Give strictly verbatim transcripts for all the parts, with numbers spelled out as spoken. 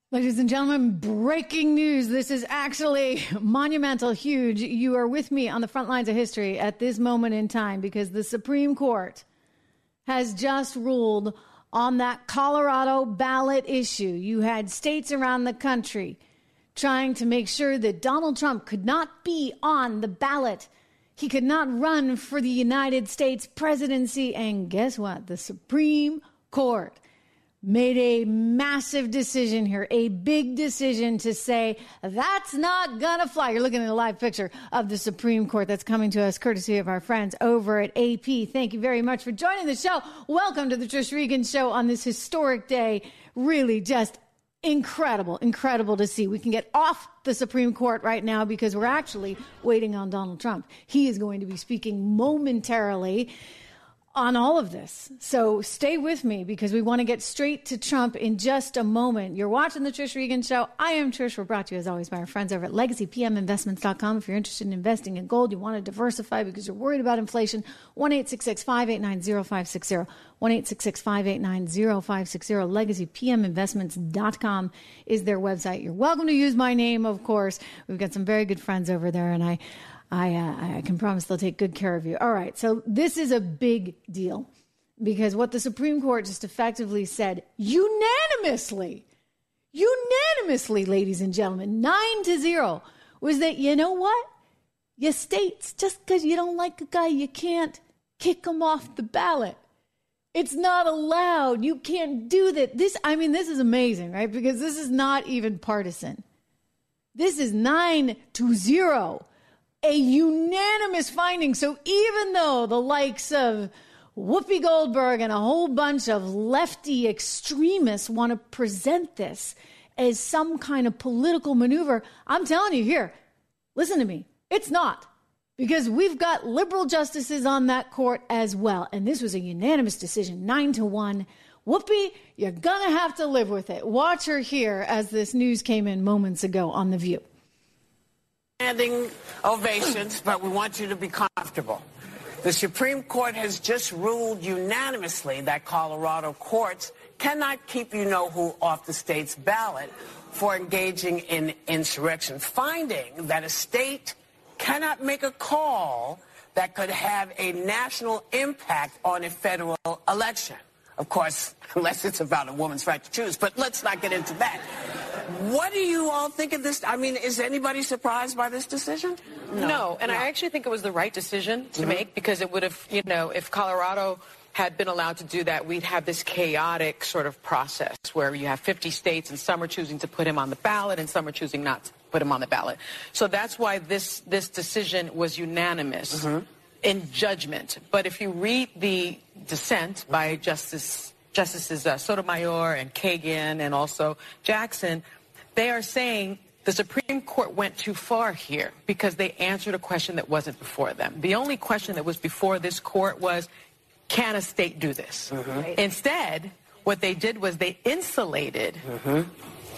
Ladies and gentlemen, breaking news. This is actually monumental, huge. You are with me on the front lines of history at this moment in time because the Supreme Court has just ruled on that Colorado ballot issue. You had states around the country trying to make sure that Donald Trump could not be on the ballot. He could not run for the United States presidency. And guess what? The Supreme Court made a massive decision here, a big decision to say that's not gonna fly. You're looking at a live picture of the Supreme Court that's coming to us courtesy of our friends over at A P. Thank you very much for joining the show. Welcome to the Trish Regan Show on this historic day. Really just incredible, incredible to see. We can get off the Supreme Court right now because we're actually waiting on Donald Trump. He is going to be speaking momentarily on all of this. So stay with me because we want to get straight to Trump in just a moment. You're watching the Trish Regan Show. I am Trish. We're brought to you as always by our friends over at legacy p m investments dot com. If you're interested in investing in gold, you want to diversify because you're worried about inflation, one eight six six, five eight nine, zero five six zero. one eight six six, five eight nine, zero five six zero. legacy p m investments dot com is their website. You're welcome to use my name, of course. We've got some very good friends over there, and I I, uh, I can promise they'll take good care of you. All right. So this is a big deal because what the Supreme Court just effectively said unanimously, unanimously, ladies and gentlemen, nine to zero was that, you know what? Your states, just because you don't like a guy, you can't kick him off the ballot. It's not allowed. You can't do that. This, I mean, this is amazing, right? Because this is not even partisan. This is nine to zero. A unanimous finding. So even though the likes of Whoopi Goldberg and a whole bunch of lefty extremists want to present this as some kind of political maneuver, I'm telling you here, listen to me, it's not. Because we've got liberal justices on that court as well. And this was a unanimous decision, nine to one. Whoopi, you're going to have to live with it. Watch her here as this news came in moments ago on The View. Standing ovations, but we want you to be comfortable. The Supreme Court has just ruled unanimously that Colorado courts cannot keep you-know-who off the state's ballot for engaging in insurrection, finding that a state cannot make a call that could have a national impact on a federal election. Of course, unless it's about a woman's right to choose, but let's not get into that. What do you all think of this? I mean, is anybody surprised by this decision? No, no and no. I actually think it was the right decision to mm-hmm. make because it would have, you know, if Colorado had been allowed to do that, we'd have this chaotic sort of process where you have fifty states and some are choosing to put him on the ballot and some are choosing not to put him on the ballot. So that's why this, this decision was unanimous mm-hmm. in judgment. But if you read the dissent by Justice Justices uh, Sotomayor and Kagan and also Jackson, they are saying the Supreme Court went too far here because they answered a question that wasn't before them. The only question that was before this court was, can a state do this? Mm-hmm. Instead, what they did was they insulated mm-hmm.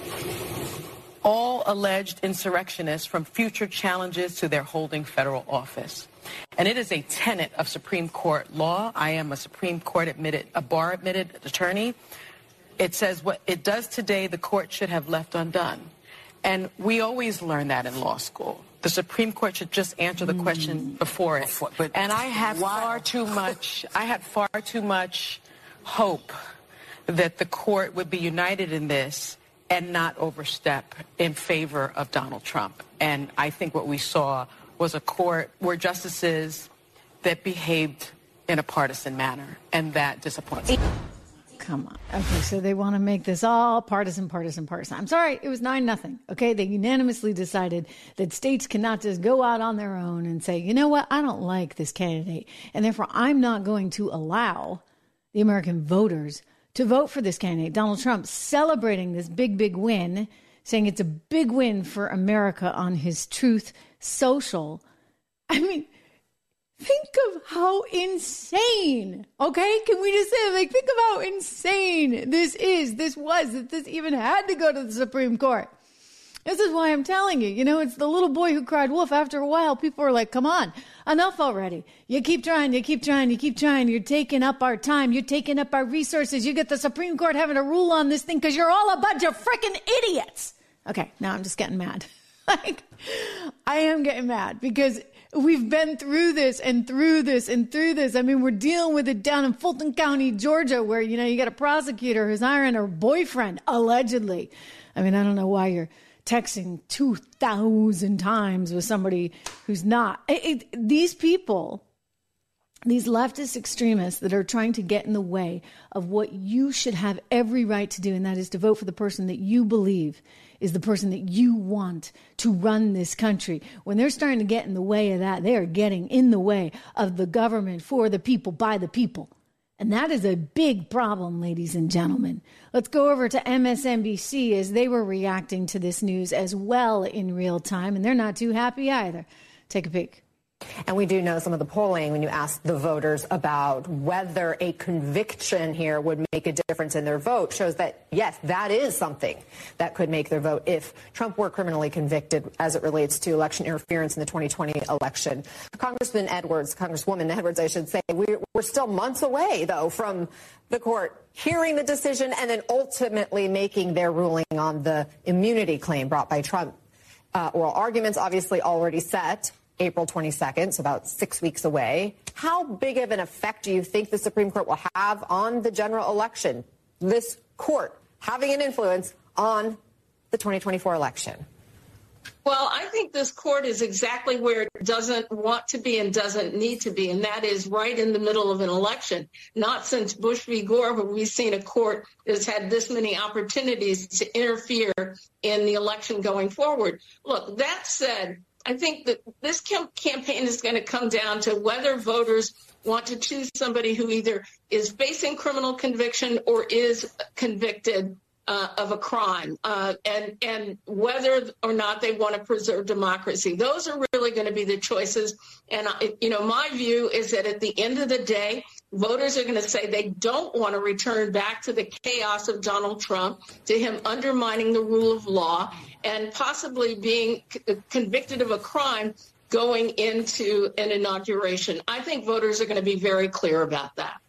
all alleged insurrectionists from future challenges to their holding federal office. And it is a tenet of Supreme Court law. I am a Supreme Court admitted, a bar admitted attorney. It says what it does today, the court should have left undone. And we always learn that in law school. The Supreme Court should just answer the question before it. But and I had far too much, I had far too much hope that the court would be united in this and not overstep in favor of Donald Trump. And I think what we saw was a court where justices that behaved in a partisan manner, and that disappoints me. Come on. Okay, so they want to make this all partisan, partisan, partisan. I'm sorry, it was nine nothing. Okay, they unanimously decided that states cannot just go out on their own and say, you know what, I don't like this candidate, and therefore I'm not going to allow the American voters to vote for this candidate. Donald Trump celebrating this big, big win, saying it's a big win for America on his Truth Social. I mean, think of how insane, okay? Can we just say, like, think of how insane this is, this was, that this even had to go to the Supreme Court. This is why I'm telling you, you know, it's the little boy who cried wolf. After a while, people are like, come on, enough already. You keep trying, you keep trying, you keep trying. You're taking up our time. You're taking up our resources. You get the Supreme Court having to rule on this thing because you're all a bunch of freaking idiots. Okay, now I'm just getting mad. Like, I am getting mad because we've been through this and through this and through this. I mean, we're dealing with it down in Fulton County, Georgia, where, you know, you got a prosecutor who's hiring her boyfriend, allegedly. I mean, I don't know why you're texting two thousand times with somebody who's not. It, it, these people, these leftist extremists that are trying to get in the way of what you should have every right to do, and that is to vote for the person that you believe is the person that you want to run this country. When they're starting to get in the way of that, they are getting in the way of the government for the people, by the people. And that is a big problem, ladies and gentlemen. Let's go over to M S N B C as they were reacting to this news as well in real time, and they're not too happy either. Take a peek. And we do know some of the polling when you ask the voters about whether a conviction here would make a difference in their vote shows that, yes, that is something that could make their vote if Trump were criminally convicted as it relates to election interference in the twenty twenty election. Congressman Edwards, Congresswoman Edwards, I should say, we're, we're still months away, though, from the court hearing the decision and then ultimately making their ruling on the immunity claim brought by Trump. Uh, oral arguments obviously already set. April twenty-second, so about six weeks away. How big of an effect do you think the Supreme Court will have on the general election? This court having an influence on the twenty twenty-four election? Well, I think this court is exactly where it doesn't want to be and doesn't need to be, and that is right in the middle of an election. Not since Bush v. Gore have we seen a court that's had this many opportunities to interfere in the election going forward. Look, that said, I think that this campaign is going to come down to whether voters want to choose somebody who either is facing criminal conviction or is convicted uh, of a crime, uh, and and whether or not they want to preserve democracy. Those are really going to be the choices. And, you know, my view is that at the end of the day, voters are going to say they don't want to return back to the chaos of Donald Trump, to him undermining the rule of law and possibly being c- convicted of a crime going into an inauguration. I think voters are going to be very clear about that.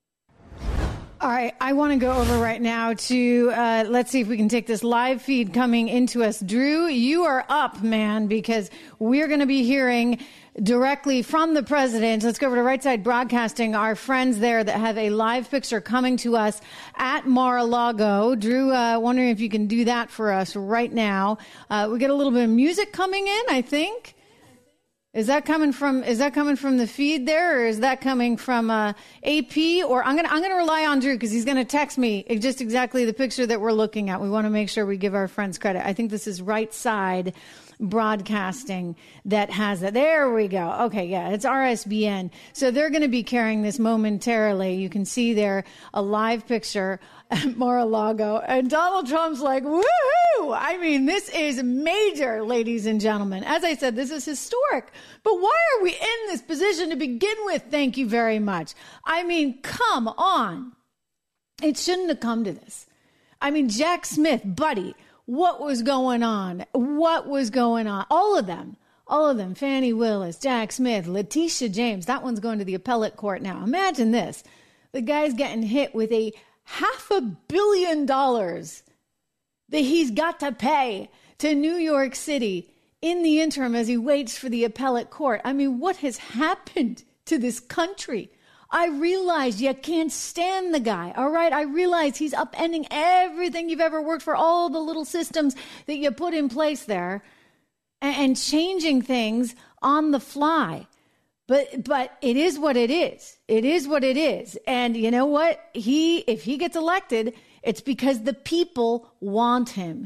All right, I want to go over right now to, uh, let's see if we can take this live feed coming into us. Drew, you are up, man, because we're going to be hearing directly from the president. Let's go over to Right Side Broadcasting, our friends there that have a live picture coming to us at Mar-a-Lago. Drew, uh, wondering if you can do that for us right now. Uh, we get a little bit of music coming in, I think. Is that coming from, is that coming from the feed there, or is that coming from uh, A P? Or I'm going to, I'm going to rely on Drew because he's going to text me just exactly the picture that we're looking at. We want to make sure we give our friends credit. I think this is Right Side Broadcasting that has that. There we go. Okay, yeah, it's R S B N. So they're going to be carrying this momentarily. You can see there a live picture at Mar-a-Lago. And Donald Trump's like, woohoo! I mean, this is major, ladies and gentlemen. As I said, this is historic. But why are we in this position to begin with? Thank you very much. I mean, come on. It shouldn't have come to this. I mean, Jack Smith, buddy, what was going on? What was going on? All of them. All of them. Fannie Willis, Jack Smith, Letitia James. That one's going to the appellate court now. Imagine this. The guy's getting hit with a half a billion dollars that he's got to pay to New York City in the interim as he waits for the appellate court. I mean, what has happened to this country? I realize you can't stand the guy, all right? I realize he's upending everything you've ever worked for, all the little systems that you put in place there, and, and changing things on the fly. But but it is what it is. It is what it is. And you know what? He if he gets elected, it's because the people want him.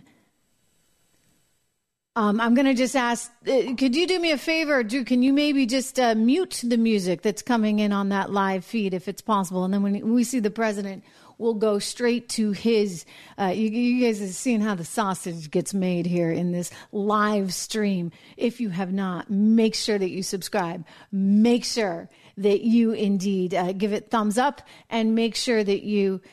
Um, I'm going to just ask, uh, could you do me a favor, Drew? Can you maybe just uh, mute the music that's coming in on that live feed if it's possible? And then when we see the president, we'll go straight to his, uh, you, you guys have seen how the sausage gets made here in this live stream. If you have not, make sure that you subscribe. Make sure that you indeed uh, give it thumbs up, and make sure that you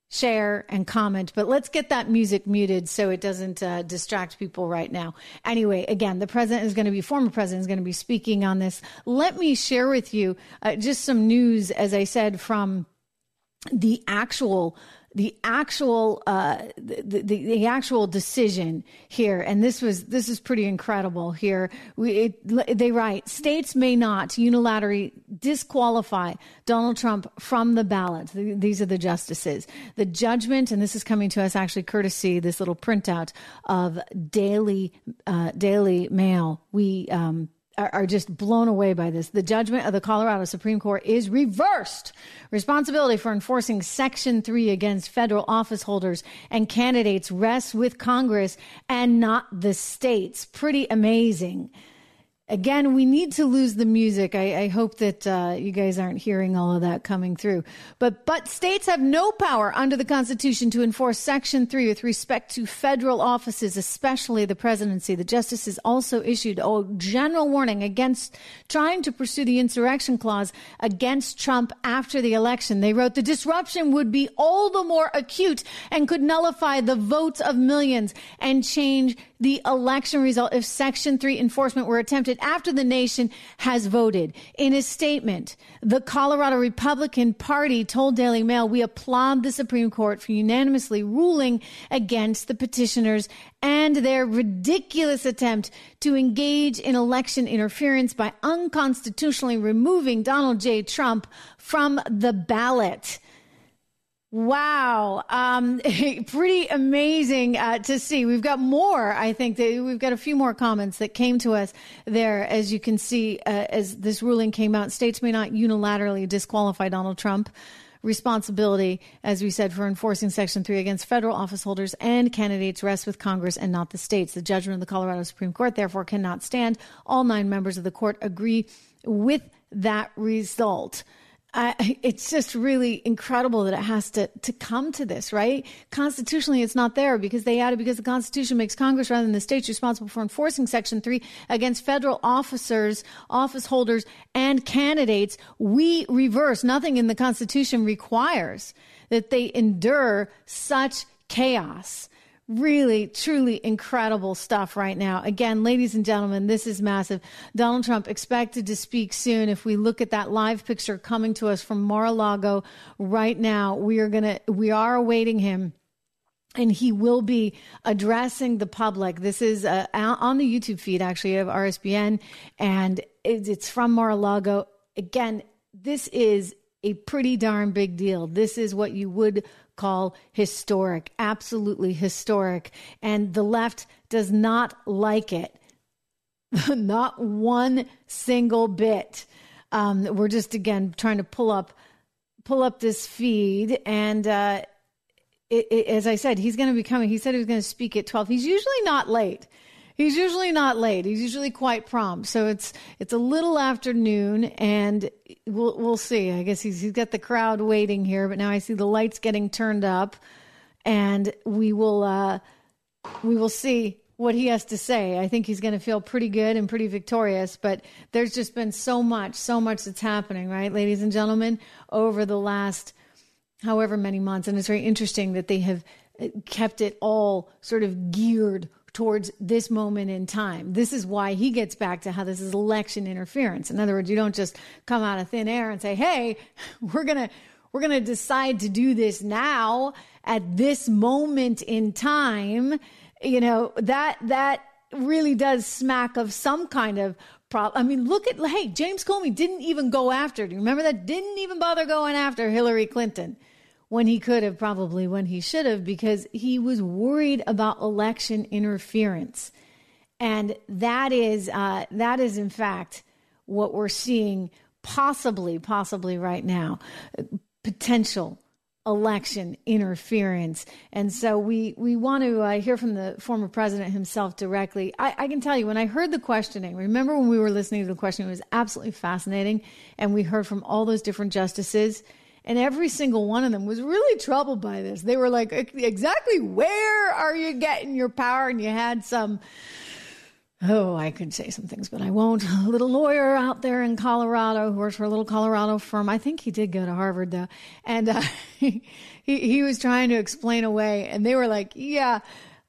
share, and comment. But let's get that music muted so it doesn't uh, distract people right now. Anyway, again, the president is going to be, former president is going to be speaking on this. Let me share with you uh, just some news, as I said, from the actual the actual uh, the, the the actual decision here, and this was this is pretty incredible. Here, we it, they write: states may not unilaterally disqualify Donald Trump from the ballot. These are the justices. The judgment, and this is coming to us actually courtesy this little printout of Daily uh, Daily Mail. We um, are just blown away by this. The judgment of the Colorado Supreme Court is reversed. Responsibility for enforcing Section three against federal office holders and candidates rests with Congress and not the states. Pretty amazing. Again, we need to lose the music. I, I hope that uh, you guys aren't hearing all of that coming through. But but states have no power under the Constitution to enforce Section three with respect to federal offices, especially the presidency. The justices also issued a general warning against trying to pursue the insurrection clause against Trump after the election. They wrote, the disruption would be all the more acute and could nullify the votes of millions and change the election result if Section three enforcement were attempted after the nation has voted. In a statement, the Colorado Republican Party told Daily Mail, we applaud the Supreme Court for unanimously ruling against the petitioners and their ridiculous attempt to engage in election interference by unconstitutionally removing Donald J. Trump from the ballot. Wow. Um, pretty amazing uh, to see. We've got more, I think, that we've got a few more comments that came to us there. As you can see, uh, as this ruling came out, states may not unilaterally disqualify Donald Trump. Responsibility, as we said, for enforcing Section three against federal office holders and candidates rests with Congress and not the states. The judgment of the Colorado Supreme Court, therefore, cannot stand. All nine members of the court agree with that result. Uh, it's just really incredible that it has to, to come to this, right? Constitutionally, it's not there because they added because the Constitution makes Congress rather than the states responsible for enforcing Section three against federal officers, office holders, and candidates. We reverse. Nothing in the Constitution requires that they endure such chaos. Really, truly incredible stuff right now. Again, ladies and gentlemen, this is massive. Donald Trump expected to speak soon. If we look at that live picture coming to us from Mar-a-Lago right now, we are gonna, we are awaiting him. And he will be addressing the public. This is uh, on the YouTube feed, actually, of R S B N, and it's from Mar-a-Lago. Again, this is a pretty darn big deal. This is what you would call historic, absolutely historic. And the left does not like it. Not one single bit. Um, we're just, again, trying to pull up, pull up this feed. And uh, it, it, as I said, he's going to be coming. He said he was going to speak at twelve. He's usually not late. He's usually not late. He's usually quite prompt. So it's it's a little afternoon, and we'll we'll see. I guess he's he's got the crowd waiting here, but now I see the lights getting turned up, and we will uh, we will see what he has to say. I think he's going to feel pretty good and pretty victorious. But there's just been so much, so much that's happening, right, ladies and gentlemen, over the last however many months, and it's very interesting that they have kept it all sort of geared towards this moment in time. This is why he gets back to how this is election interference. In other words, you don't just come out of thin air and say, hey, we're going to we're going to decide to do this now at this moment in time. You know, that that really does smack of some kind of problem. I mean, look at, hey, James Comey didn't even go after, do you remember that? Didn't even bother going after Hillary Clinton. When he could have, probably when he should have, because he was worried about election interference. And that is, uh, that is in fact, what we're seeing possibly, possibly right now, potential election interference. And so we, we want to uh, hear from the former president himself directly. I, I can tell you, when I heard the questioning, remember when we were listening to the questioning, it was absolutely fascinating. And we heard from all those different justices. And every single one of them was really troubled by this. They were like, exactly where are you getting your power? And you had some, Oh, I could say some things, but I won't. A little lawyer out there in Colorado who works for a little Colorado firm. I think he did go to Harvard, though. And uh, he, he was trying to explain away. And they were like, yeah,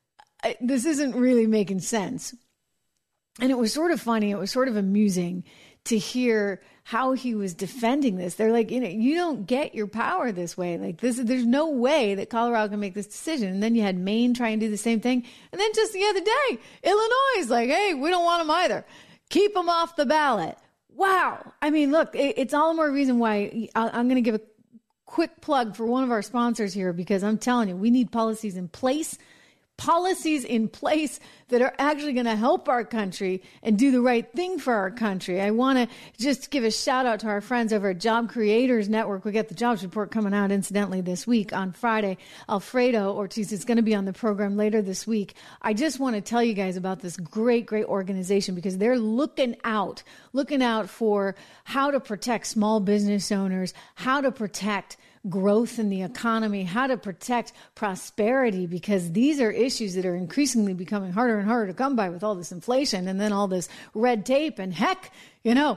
this isn't really making sense. And it was sort of funny. It was sort of amusing to hear how he was defending this. They're like, you know, you don't get your power this way. Like this, there's no way that Colorado can make this decision. And then you had Maine try and do the same thing. And then just the other day, Illinois is like, hey, we don't want them either. Keep them off the ballot. Wow. I mean, look, it, it's all the more reason why I'm going to give a quick plug for one of our sponsors here, because I'm telling you, we need policies in place policies in place that are actually going to help our country and do the right thing for our country. I want to just give a shout out to our friends over at Job Creators Network. We got the jobs report coming out incidentally this week on Friday. Alfredo Ortiz is going to be on the program later this week. I just want to tell you guys about this great, great organization because they're looking out, looking out for how to protect small business owners, how to protect growth in the economy, how to protect prosperity, because these are issues that are increasingly becoming harder and harder to come by with all this inflation and then all this red tape and heck, you know,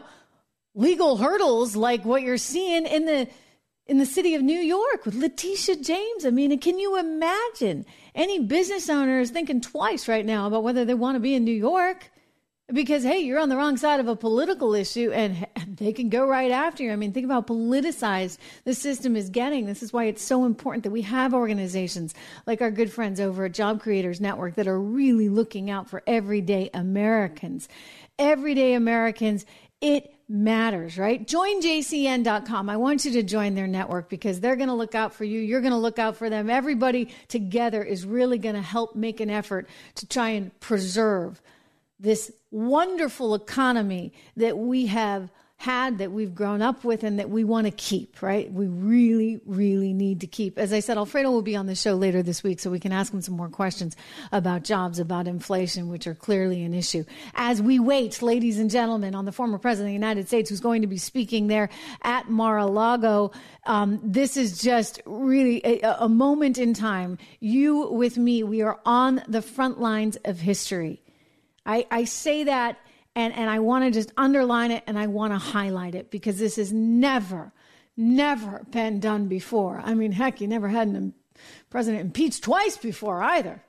legal hurdles like what you're seeing in the in the city of New York with Letitia James. I mean, can you imagine any business owner is thinking twice right now about whether they want to be in New York? Because, hey, you're on the wrong side of a political issue and they can go right after you. I mean, think about how politicized the system is getting. This is why it's so important that we have organizations like our good friends over at Job Creators Network that are really looking out for everyday Americans. Everyday Americans, it matters, right? Join J C N dot com. I want you to join their network because they're going to look out for you. You're going to look out for them. Everybody together is really going to help make an effort to try and preserve this wonderful economy that we have had, that we've grown up with, and that we want to keep, right? We really, really need to keep. As I said, Alfredo will be on the show later this week, so we can ask him some more questions about jobs, about inflation, which are clearly an issue. As we wait, ladies and gentlemen, on the former president of the United States, who's going to be speaking there at Mar-a-Lago, um, this is just really a, a moment in time. You with me, we are on the front lines of history. I, I say that and, and I want to just underline it and I want to highlight it because this has never, never been done before. I mean, heck, you never had a president impeached twice before either.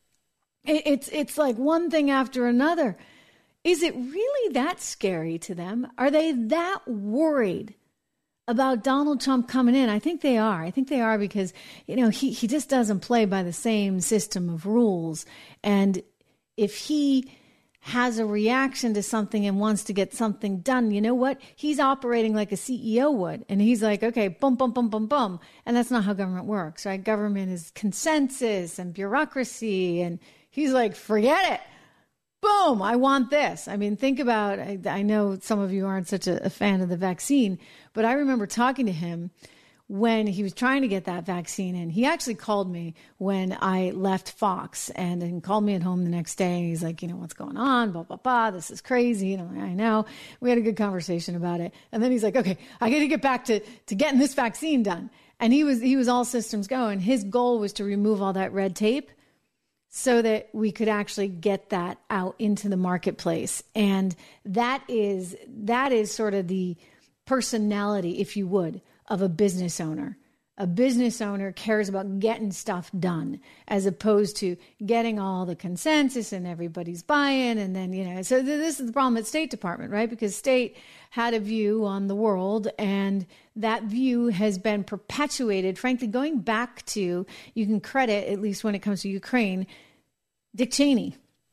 It, it's, it's like one thing after another. Is it really that scary to them? Are they that worried about Donald Trump coming in? I think they are. I think they are because, you know, he, he just doesn't play by the same system of rules. And if he has a reaction to something and wants to get something done, you know what? He's operating like a C E O would. And he's like, okay, boom, boom, boom, boom, boom. And that's not how government works, right? Government is consensus and bureaucracy. And he's like, forget it. Boom, I want this. I mean, think about, I, I know some of you aren't such a, a fan of the vaccine, but I remember talking to him when he was trying to get that vaccine in. He actually called me when I left Fox and then called me at home the next day. And he's like, you know, what's going on? Blah, blah, blah. This is crazy. You know, I know. We had a good conversation about it. And then he's like, okay, I got to get back to, to getting this vaccine done. And he was, he was all systems go. And his goal was to remove all that red tape so that we could actually get that out into the marketplace. And that is, that is sort of the personality, if you would, of a business owner. A business owner cares about getting stuff done as opposed to getting all the consensus and everybody's buy-in. And then, you know, so this is the problem at State Department, right? Because State had a view on the world and that view has been perpetuated, frankly, going back to, you can credit, at least when it comes to Ukraine, Dick Cheney.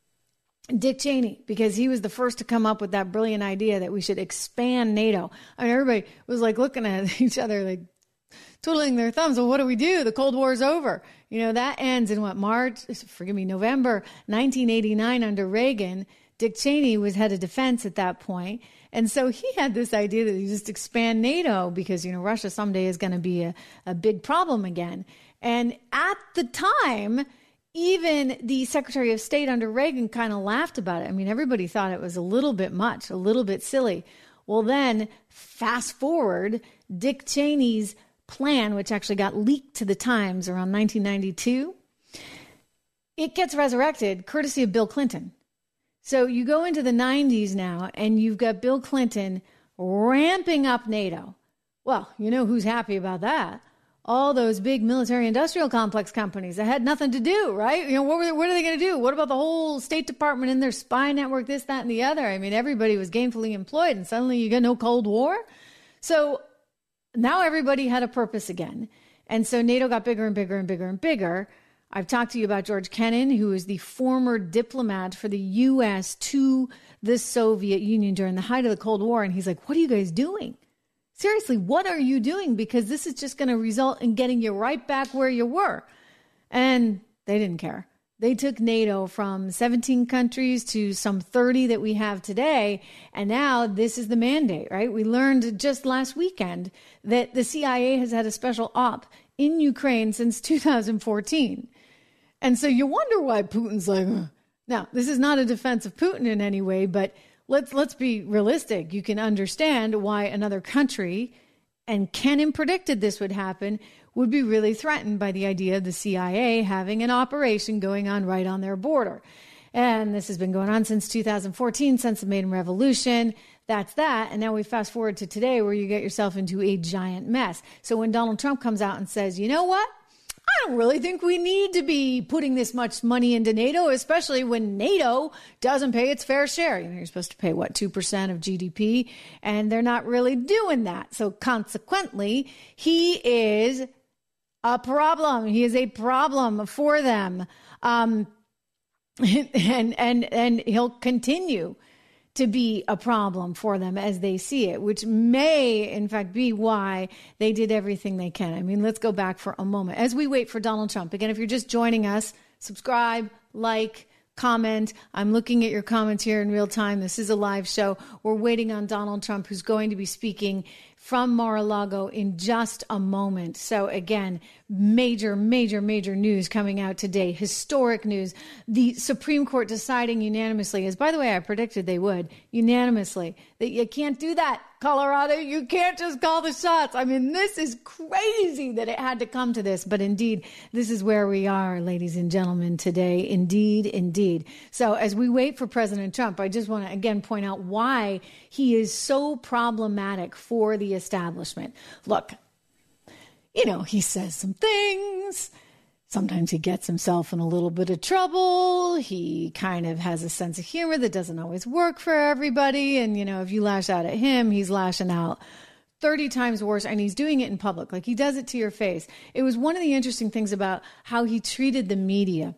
Dick Cheney, because he was the first to come up with that brilliant idea that we should expand NATO. I mean, everybody was like looking at each other, like twiddling their thumbs. Well, what do we do? The Cold War is over. You know, that ends in what, March, forgive me, November nineteen eighty-nine under Reagan. Dick Cheney was head of defense at that point. And so he had this idea that you just expand NATO because, you know, Russia someday is going to be a, a big problem again. And at the time, even the Secretary of State under Reagan kind of laughed about it. I mean, everybody thought it was a little bit much, a little bit silly. Well, then fast forward, Dick Cheney's plan, which actually got leaked to the Times around nineteen ninety-two, it gets resurrected courtesy of Bill Clinton. So you go into the nineties now, and you've got Bill Clinton ramping up NATO. Well, you know who's happy about that? All those big military industrial complex companies that had nothing to do, right? You know, what were they, what are they going to do? What about the whole State Department and their spy network, this, that, and the other? I mean, everybody was gainfully employed, and suddenly you get no Cold War. So now everybody had a purpose again. And so NATO got bigger and bigger and bigger and bigger. I've talked to you about George Kennan, who is the former diplomat for the U S to the Soviet Union during the height of the Cold War. And he's like, what are you guys doing? Seriously, what are you doing? Because this is just going to result in getting you right back where you were. And they didn't care. They took NATO from seventeen countries to some thirty that we have today. And now this is the mandate, right? We learned just last weekend that the C I A has had a special op in Ukraine since two thousand fourteen. And so you wonder why Putin's like, ugh. Now, this is not a defense of Putin in any way, but let's let's be realistic. You can understand why another country, and Kennan predicted this would happen, would be really threatened by the idea of the C I A having an operation going on right on their border. And this has been going on since two thousand fourteen, since the Maidan Revolution. That's that. And now we fast forward to today where you get yourself into a giant mess. So when Donald Trump comes out and says, you know what? I don't really think we need to be putting this much money into NATO, especially when NATO doesn't pay its fair share. You know, you're supposed to pay, what, two percent of G D P, and they're not really doing that. So consequently, he is a problem. He is a problem for them. Um, and, and, and he'll continue to be a problem for them as they see it, which may, in fact, be why they did everything they can. I mean, let's go back for a moment. As we wait for Donald Trump, again, if you're just joining us, subscribe, like, comment. I'm looking at your comments here in real time. This is a live show. We're waiting on Donald Trump, who's going to be speaking from Mar-a-Lago in just a moment. So again, major, major, major news coming out today. Historic news. The Supreme Court deciding unanimously, as by the way, I predicted they would, unanimously, that you can't do that, Colorado. You can't just call the shots. I mean, this is crazy that it had to come to this. But indeed, this is where we are, ladies and gentlemen, today. Indeed, indeed. So as we wait for President Trump, I just want to again point out why he is so problematic for the establishment. Look, you know, he says some things. Sometimes he gets himself in a little bit of trouble. He kind of has a sense of humor that doesn't always work for everybody. And, you know, if you lash out at him, he's lashing out thirty times worse, and he's doing it in public. Like, he does it to your face. It was one of the interesting things about how he treated the media.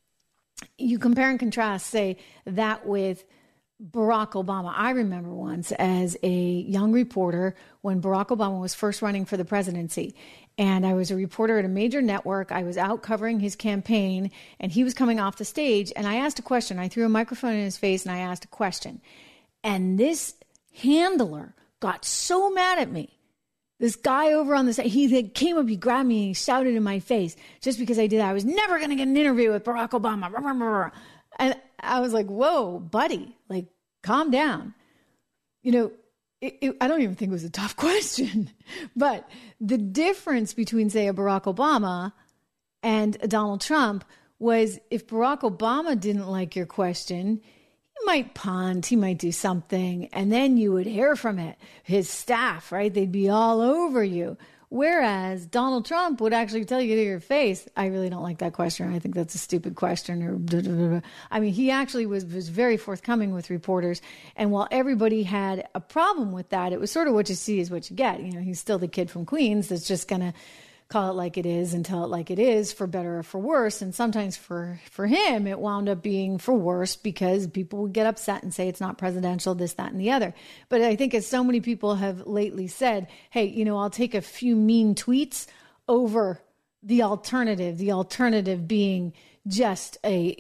You compare and contrast, say, that with Barack Obama. I remember once as a young reporter when Barack Obama was first running for the presidency, and I was a reporter at a major network. I was out covering his campaign, and he was coming off the stage, and I asked a question. I threw a microphone in his face, and I asked a question. And this handler got so mad at me. This guy over on the side, he came up, he grabbed me, and he shouted in my face just because I did that. I was never going to get an interview with Barack Obama. And I was like, whoa, buddy, like, calm down. You know, it, it, I don't even think it was a tough question. But the difference between, say, a Barack Obama and a Donald Trump was if Barack Obama didn't like your question, he might punt, he might do something, and then you would hear from it. His staff, right? They'd be all over you. Whereas Donald Trump would actually tell you to your face, I really don't like that question. I think that's a stupid question. Or blah, blah, blah. I mean, he actually was, was very forthcoming with reporters. And while everybody had a problem with that, it was sort of what you see is what you get. You know, he's still the kid from Queens that's just going to call it like it is and tell it like it is, for better or for worse. And sometimes for, for him, it wound up being for worse because people would get upset and say it's not presidential, this, that, and the other. But I think, as so many people have lately said, hey, you know, I'll take a few mean tweets over the alternative, the alternative being just a,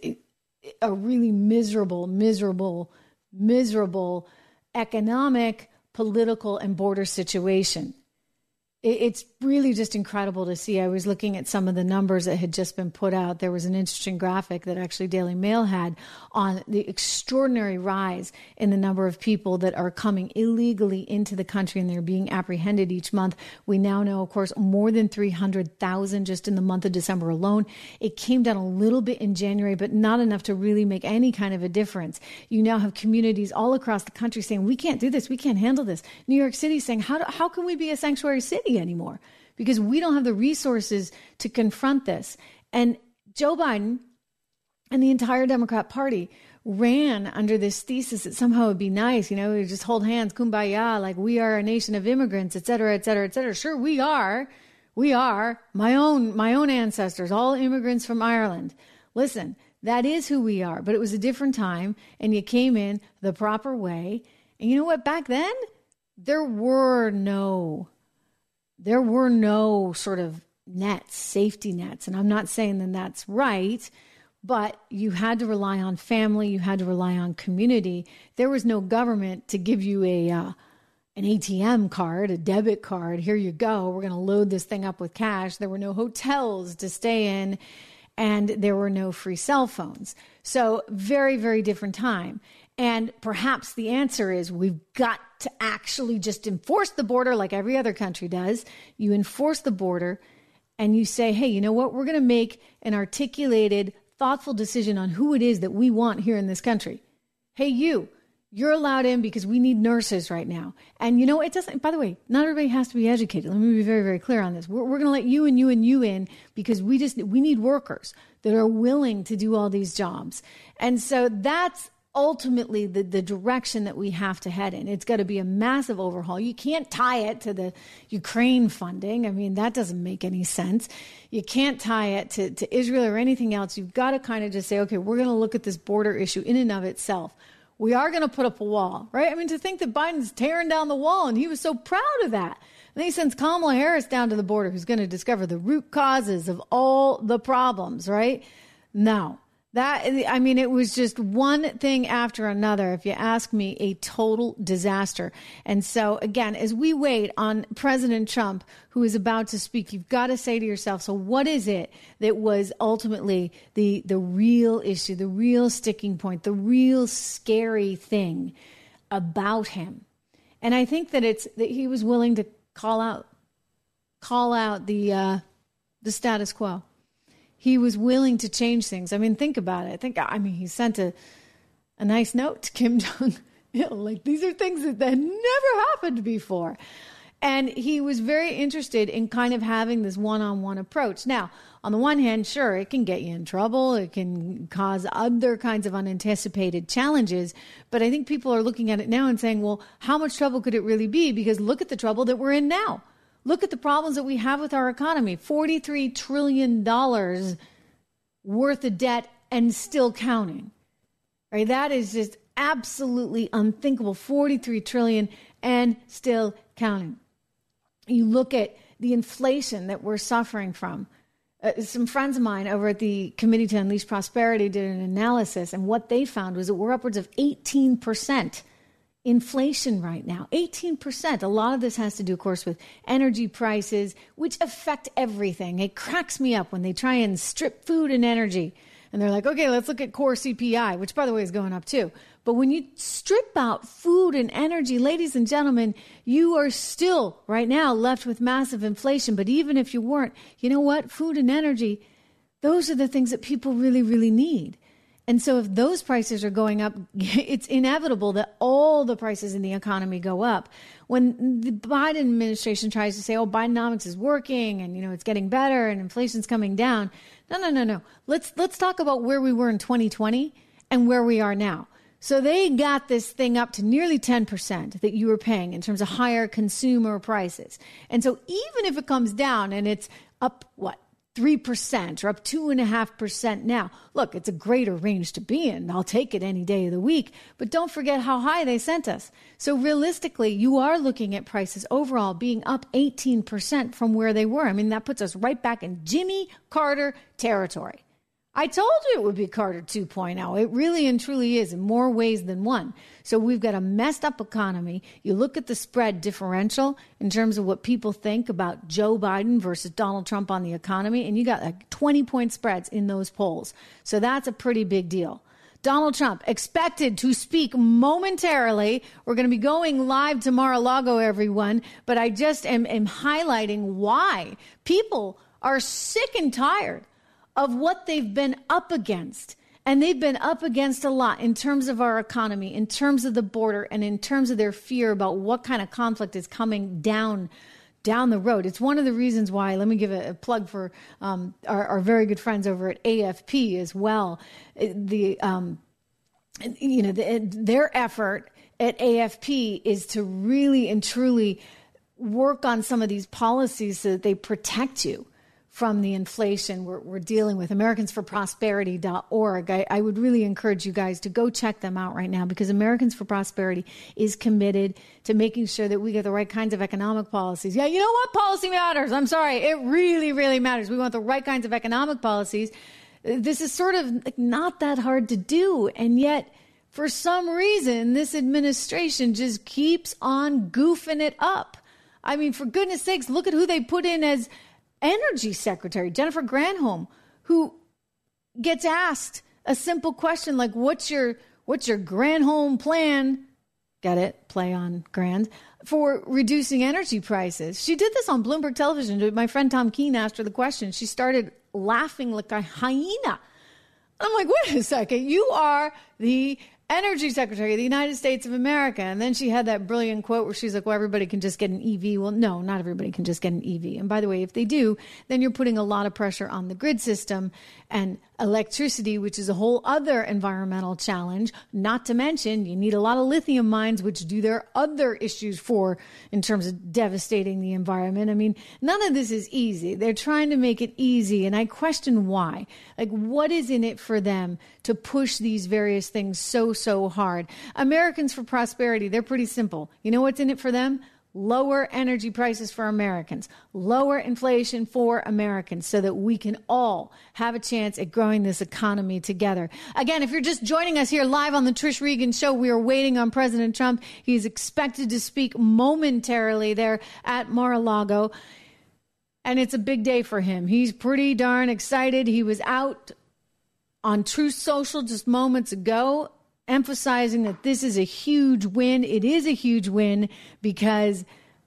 a really miserable, miserable, miserable economic, political, and border situation. it's really just incredible to see. I was looking at some of the numbers that had just been put out. There was an interesting graphic that actually Daily Mail had on the extraordinary rise in the number of people that are coming illegally into the country and they're being apprehended each month. We now know, of course, more than three hundred thousand just in the month of December alone. It came down a little bit in January, but not enough to really make any kind of a difference. You now have communities all across the country saying, we can't do this. We can't handle this. New York City saying, how, do, how can we be a sanctuary city anymore, because we don't have the resources to confront this. And Joe Biden and the entire Democrat Party ran under this thesis that somehow it'd be nice, you know, we just hold hands, kumbaya, like we are a nation of immigrants, et cetera, et cetera, et cetera. Sure, we are. We are. My own, my own ancestors, all immigrants from Ireland. Listen, that is who we are. But it was a different time, and you came in the proper way. And you know what? Back then, there were no There were no sort of nets, safety nets. And I'm not saying that that's right, but you had to rely on family. You had to rely on community. There was no government to give you a uh, an A T M card, a debit card. Here you go. We're going to load this thing up with cash. There were no hotels to stay in, and there were no free cell phones. So very, very different time. And perhaps the answer is we've got to actually just enforce the border like every other country does. You enforce the border and you say, hey, you know what? We're going to make an articulated, thoughtful decision on who it is that we want here in this country. Hey, you, you're allowed in because we need nurses right now. And you know, it doesn't, by the way, not everybody has to be educated. Let me be very, very clear on this. We're, we're going to let you and you and you in because we just, we need workers that are willing to do all these jobs. And so that's ultimately the, the direction that we have to head in. It's got to be a massive overhaul. You can't tie it to the Ukraine funding. I mean, that doesn't make any sense. You can't tie it to, to Israel or anything else. You've got to kind of just say, okay, we're going to look at this border issue in and of itself. We are going to put up a wall, right? I mean, to think that Biden's tearing down the wall and he was so proud of that. And then he sends Kamala Harris down to the border, who's going to discover the root causes of all the problems, right? No. That, I mean, it was just one thing after another, if you ask me, a total disaster. And so, again, as we wait on President Trump, who is about to speak, you've got to say to yourself, so what is it that was ultimately the, the real issue, the real sticking point, the real scary thing about him? And I think that it's that he was willing to call out, call out the uh, the status quo. He was willing to change things. I mean, think about it. Think, I mean, he sent a, a nice note to Kim Jong-il. Like, these are things that, that never happened before. And he was very interested in kind of having this one-on-one approach. Now, on the one hand, sure, it can get you in trouble. It can cause other kinds of unanticipated challenges. But I think people are looking at it now and saying, well, how much trouble could it really be? Because look at the trouble that we're in now. Look at the problems that we have with our economy. forty-three trillion dollars worth of debt and still counting. Right? That is just absolutely unthinkable. forty-three trillion dollars and still counting. You look at the inflation that we're suffering from. Uh, some friends of mine over at the Committee to Unleash Prosperity did an analysis, and what they found was that we're upwards of eighteen percent inflation right now. eighteen percent. A lot of this has to do, of course, with energy prices, which affect everything. It cracks me up when they try and strip food and energy. And they're like, okay, let's look at core C P I, which, by the way, is going up too. But when you strip out food and energy, ladies and gentlemen, you are still right now left with massive inflation. But even if you weren't, you know what? Food and energy, those are the things that people really, really need. And so if those prices are going up, it's inevitable that all the prices in the economy go up. When the Biden administration tries to say, oh, Bidenomics is working and, you know, it's getting better and inflation's coming down. No, no, no, no. Let's let's talk about where we were in twenty twenty and where we are now. So they got this thing up to nearly ten percent that you were paying in terms of higher consumer prices. And so even if it comes down and it's up, what? three percent or up two point five percent now. Look, it's a greater range to be in. I'll take it any day of the week. But don't forget how high they sent us. So realistically, you are looking at prices overall being up eighteen percent from where they were. I mean, that puts us right back in Jimmy Carter territory. I told you it would be Carter two point oh. It really and truly is in more ways than one. So we've got a messed up economy. You look at the spread differential in terms of what people think about Joe Biden versus Donald Trump on the economy, and you got like twenty point spreads in those polls. So that's a pretty big deal. Donald Trump expected to speak momentarily. We're going to be going live to Mar-a-Lago, everyone. But I just am, am highlighting why people are sick and tired of what they've been up against. And they've been up against a lot in terms of our economy, in terms of the border, and in terms of their fear about what kind of conflict is coming down down the road. It's one of the reasons why, let me give a, a plug for um, our, our very good friends over at A F P as well. The, um, you know, the, their effort at A F P is to really and truly work on some of these policies so that they protect you from the inflation we're, we're dealing with. Americans for Prosperity dot org. I, I would really encourage you guys to go check them out right now, because Americans for Prosperity is committed to making sure that we get the right kinds of economic policies. Yeah, you know what? Policy matters. I'm sorry. It really, really matters. We want the right kinds of economic policies. This is sort of like not that hard to do. And yet, for some reason, this administration just keeps on goofing it up. I mean, for goodness sakes, look at who they put in as Energy Secretary, Jennifer Granholm, who gets asked a simple question like, what's your what's your Granholm plan? Get it? Play on grand. For reducing energy prices. She did this on Bloomberg Television. My friend Tom Keene asked her the question. She started laughing like a hyena. I'm like, wait a second. You are the Energy Secretary of the United States of America. And then she had that brilliant quote where she's like, well, everybody can just get an E V. Well, no, not everybody can just get an E V. And by the way, if they do, then you're putting a lot of pressure on the grid system and electricity, which is a whole other environmental challenge. Not to mention, you need a lot of lithium mines, which do their other issues for in terms of devastating the environment. I mean, none of this is easy. They're trying to make it easy. And I question why. Like, what is in it for them to push these various things so, so hard? Americans for Prosperity, they're pretty simple. You know what's in it for them? Lower energy prices for Americans, lower inflation for Americans, so that we can all have a chance at growing this economy together. Again, if you're just joining us here live on the Trish Regan Show, we are waiting on President Trump. He's expected to speak momentarily there at Mar-a-Lago, and it's a big day for him. He's pretty darn excited. He was out on Truth Social just moments ago, emphasizing that this is a huge win. It is a huge win because,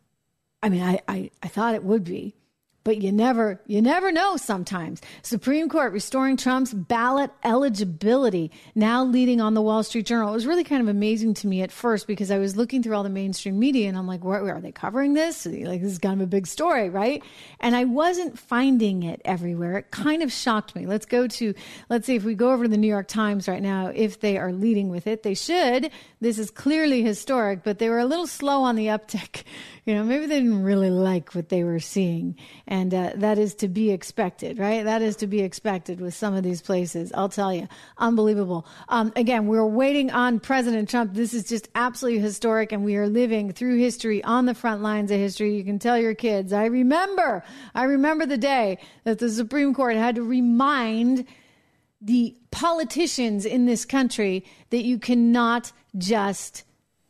I mean, I, I, I thought it would be, but you never, you never know sometimes. Supreme Court restoring Trump's ballot eligibility, now leading on the Wall Street Journal. It was really kind of amazing to me at first because I was looking through all the mainstream media and I'm like, where, where are they covering this? Like, this is kind of a big story, right? And I wasn't finding it everywhere. It kind of shocked me. Let's go to, let's see if we go over to the New York Times right now, if they are leading with it. They should. This is clearly historic, but they were a little slow on the uptick. You know, maybe they didn't really like what they were seeing. And uh, that is to be expected, right? That is to be expected with some of these places. I'll tell you, unbelievable. Um, again, we're waiting on President Trump. This is just absolutely historic, and we are living through history on the front lines of history. You can tell your kids, I remember, I remember the day that the Supreme Court had to remind the politicians in this country that you cannot just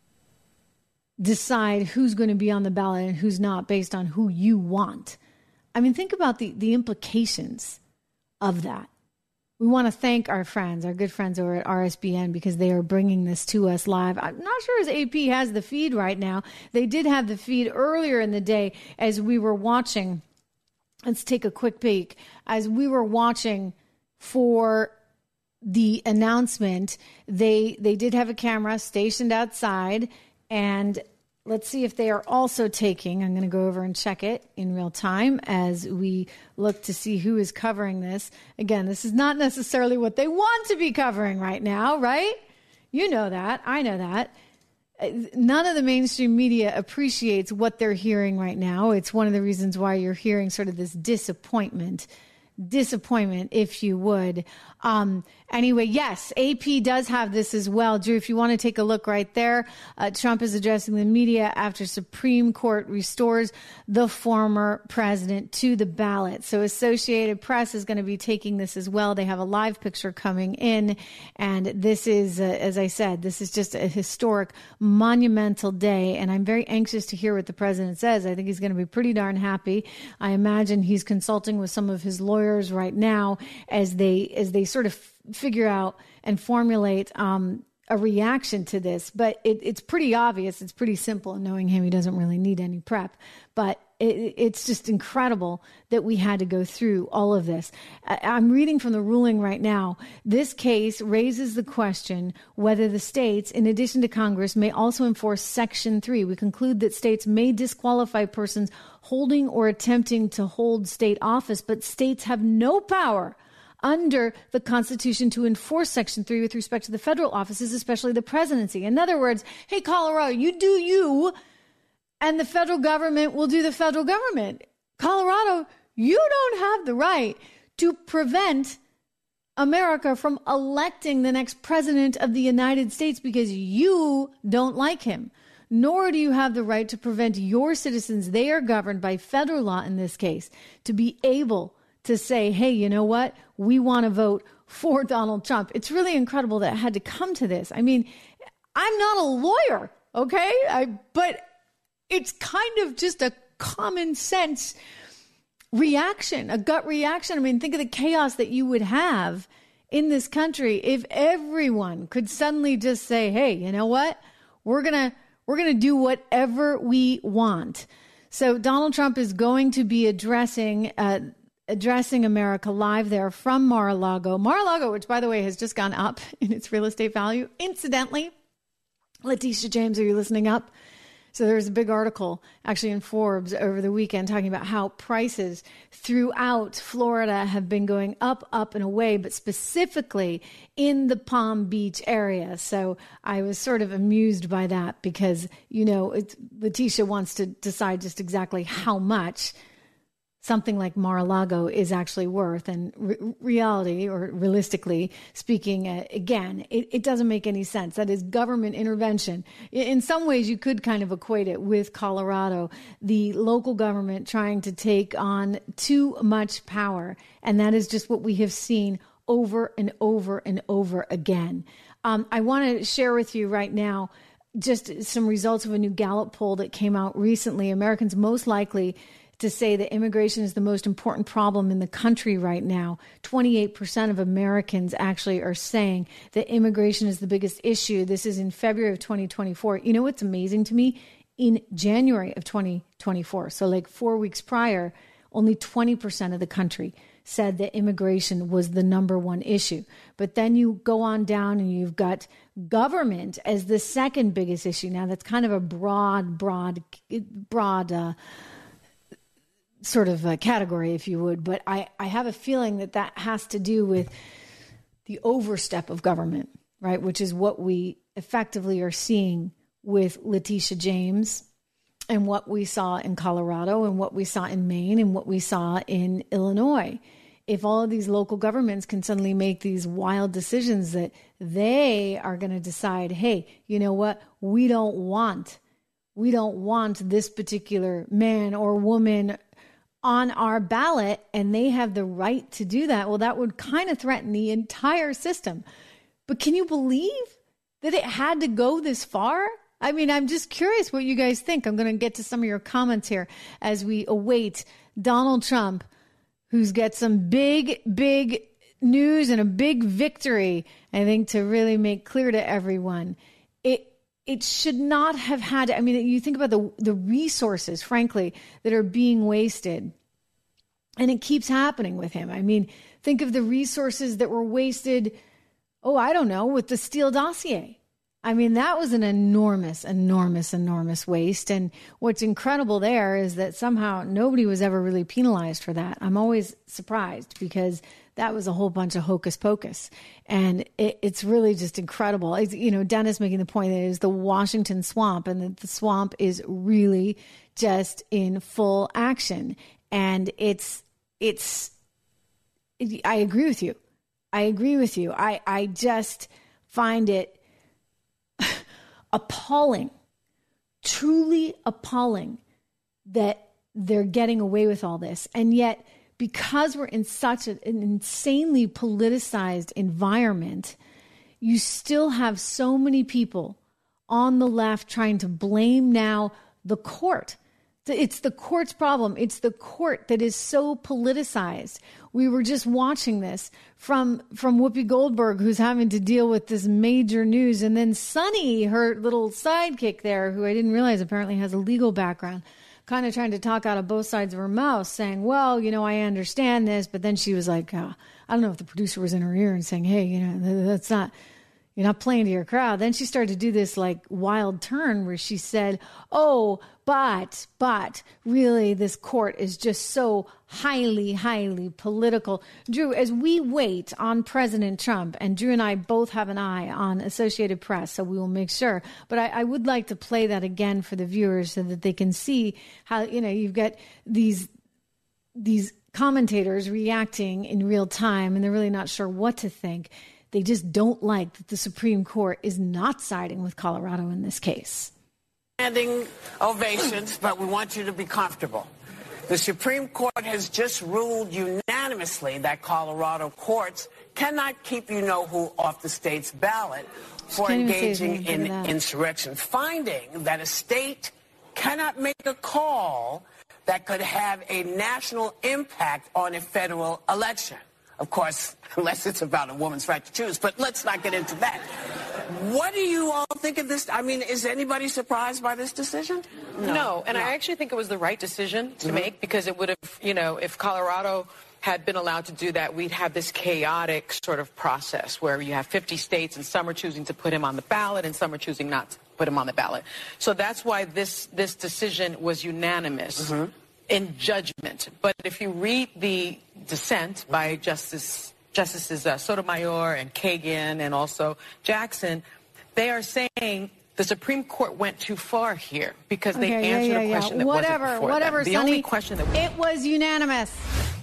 decide who's going to be on the ballot and who's not based on who you want. I mean, think about the, the implications of that. We want to thank our friends, our good friends over at R S B N, because they are bringing this to us live. I'm not sure as A P has the feed right now. They did have the feed earlier in the day as we were watching. Let's take a quick peek. As we were watching for the announcement, they they did have a camera stationed outside. And let's see if they are also taking, I'm going to go over and check it in real time as we look to see who is covering this. Again, this is not necessarily what they want to be covering right now, right? You know that. I know that. None of the mainstream media appreciates what they're hearing right now. It's one of the reasons why you're hearing sort of this disappointment disappointment, if you would. Um, Anyway, yes, A P does have this as well. Drew, if you want to take a look right there, uh, Trump is addressing the media after Supreme Court restores the former president to the ballot. So Associated Press is going to be taking this as well. They have a live picture coming in. And this is, uh, as I said, this is just a historic, monumental day. And I'm very anxious to hear what the president says. I think he's going to be pretty darn happy. I imagine he's consulting with some of his lawyers right now as they as they sort of figure out and formulate um, a reaction to this. But it, it's pretty obvious. It's pretty simple. And knowing him, he doesn't really need any prep. But it, it's just incredible that we had to go through all of this. I, I'm reading from the ruling right now. This case raises the question whether the states, in addition to Congress, may also enforce Section three. We conclude that states may disqualify persons holding or attempting to hold state office, but states have no power under the Constitution to enforce Section three with respect to the federal offices, especially the presidency. In other words, hey, Colorado, you do you, and the federal government will do the federal government. Colorado, you don't have the right to prevent America from electing the next president of the United States because you don't like him. Nor do you have the right to prevent your citizens, they are governed by federal law in this case, to be able to say, hey, you know what? We want to vote for Donald Trump. It's really incredible that it had to come to this. I mean, I'm not a lawyer, okay? I, but it's kind of just a common sense reaction, a gut reaction. I mean, think of the chaos that you would have in this country if everyone could suddenly just say, hey, you know what? We're going to we're going to do whatever we want. So Donald Trump is going to be addressing uh addressing America live there from Mar-a-Lago. Mar-a-Lago, which, by the way, has just gone up in its real estate value. Incidentally, Letitia James, are you listening up? So there's a big article actually in Forbes over the weekend talking about how prices throughout Florida have been going up, up and away, but specifically in the Palm Beach area. So I was sort of amused by that because, you know, it's, Letitia wants to decide just exactly how much something like Mar-a-Lago is actually worth. And re- reality, or realistically speaking, uh, again, it, it doesn't make any sense. That is government intervention. In some ways, you could kind of equate it with Colorado, the local government trying to take on too much power. And that is just what we have seen over and over and over again. Um, I want to share with you right now just some results of a new Gallup poll that came out recently. Americans most likely to say that immigration is the most important problem in the country right now. twenty-eight percent of Americans actually are saying that immigration is the biggest issue. This is in February of twenty twenty-four. You know what's amazing to me? In January of twenty twenty-four, so like four weeks prior, only twenty percent of the country said that immigration was the number one issue. But then you go on down and you've got government as the second biggest issue. Now that's kind of a broad, broad, broad, uh, sort of a category, if you would. But I, I have a feeling that that has to do with the overstep of government, right? Which is what we effectively are seeing with Letitia James and what we saw in Colorado and what we saw in Maine and what we saw in Illinois. If all of these local governments can suddenly make these wild decisions that they are going to decide, hey, you know what? We don't want, we don't want this particular man or woman on our ballot, and they have the right to do that. Well, that would kind of threaten the entire system. But can you believe that it had to go this far? I mean, I'm just curious what you guys think. I'm going to get to some of your comments here as we await Donald Trump, who's got some big, big news and a big victory, I think, to really make clear to everyone. It It should not have had, I mean, you think about the the resources, frankly, that are being wasted. And it keeps happening with him. I mean, think of the resources that were wasted, oh, I don't know, with the Steele dossier. I mean, that was an enormous, enormous, enormous waste. And what's incredible there is that somehow nobody was ever really penalized for that. I'm always surprised because that was a whole bunch of hocus pocus. And it, it's really just incredible. It's, you know, Dennis making the point that it is the Washington swamp, and that the swamp is really just in full action. And it's, it's, it, I agree with you. I agree with you. I, I just find it appalling, truly appalling that they're getting away with all this. And yet, because we're in such an insanely politicized environment, you still have so many people on the left trying to blame now the court. It's the court's problem. It's the court that is so politicized. We were just watching this from from Whoopi Goldberg, who's having to deal with this major news. And then Sunny, her little sidekick there, who I didn't realize apparently has a legal background, kind of trying to talk out of both sides of her mouth, saying, well, you know, I understand this. But then she was like, oh, I don't know if the producer was in her ear and saying, hey, you know, that's not... You're not playing to your crowd. Then she started to do this like wild turn where she said, oh, but, but really this court is just so highly, highly political. Drew, as we wait on President Trump, and Drew and I both have an eye on Associated Press, so we will make sure. But I, I would like to play that again for the viewers so that they can see how, you know, you've got these, these commentators reacting in real time and they're really not sure what to think. They just don't like that the Supreme Court is not siding with Colorado in this case. Standing ovations, but we want you to be comfortable. The Supreme Court has just ruled unanimously that Colorado courts cannot keep you know who off the state's ballot for engaging in insurrection, finding that a state cannot make a call that could have a national impact on a federal election. Of course, unless it's about a woman's right to choose. But let's not get into that. What do you all think of this? I mean, is anybody surprised by this decision? No. no and no. I actually think it was the right decision to mm-hmm. make, because it would have, you know, if Colorado had been allowed to do that, we'd have this chaotic sort of process where you have fifty states and some are choosing to put him on the ballot and some are choosing not to put him on the ballot. So that's why this, this decision was unanimous. Mm-hmm. in judgment. But if you read the dissent by Justice Justices uh, Sotomayor and Kagan and also Jackson, they are saying the Supreme Court went too far here because they okay, answered yeah, yeah, a question yeah. that whatever, wasn't before whatever, them. The Sonny, only question that we- it was unanimous.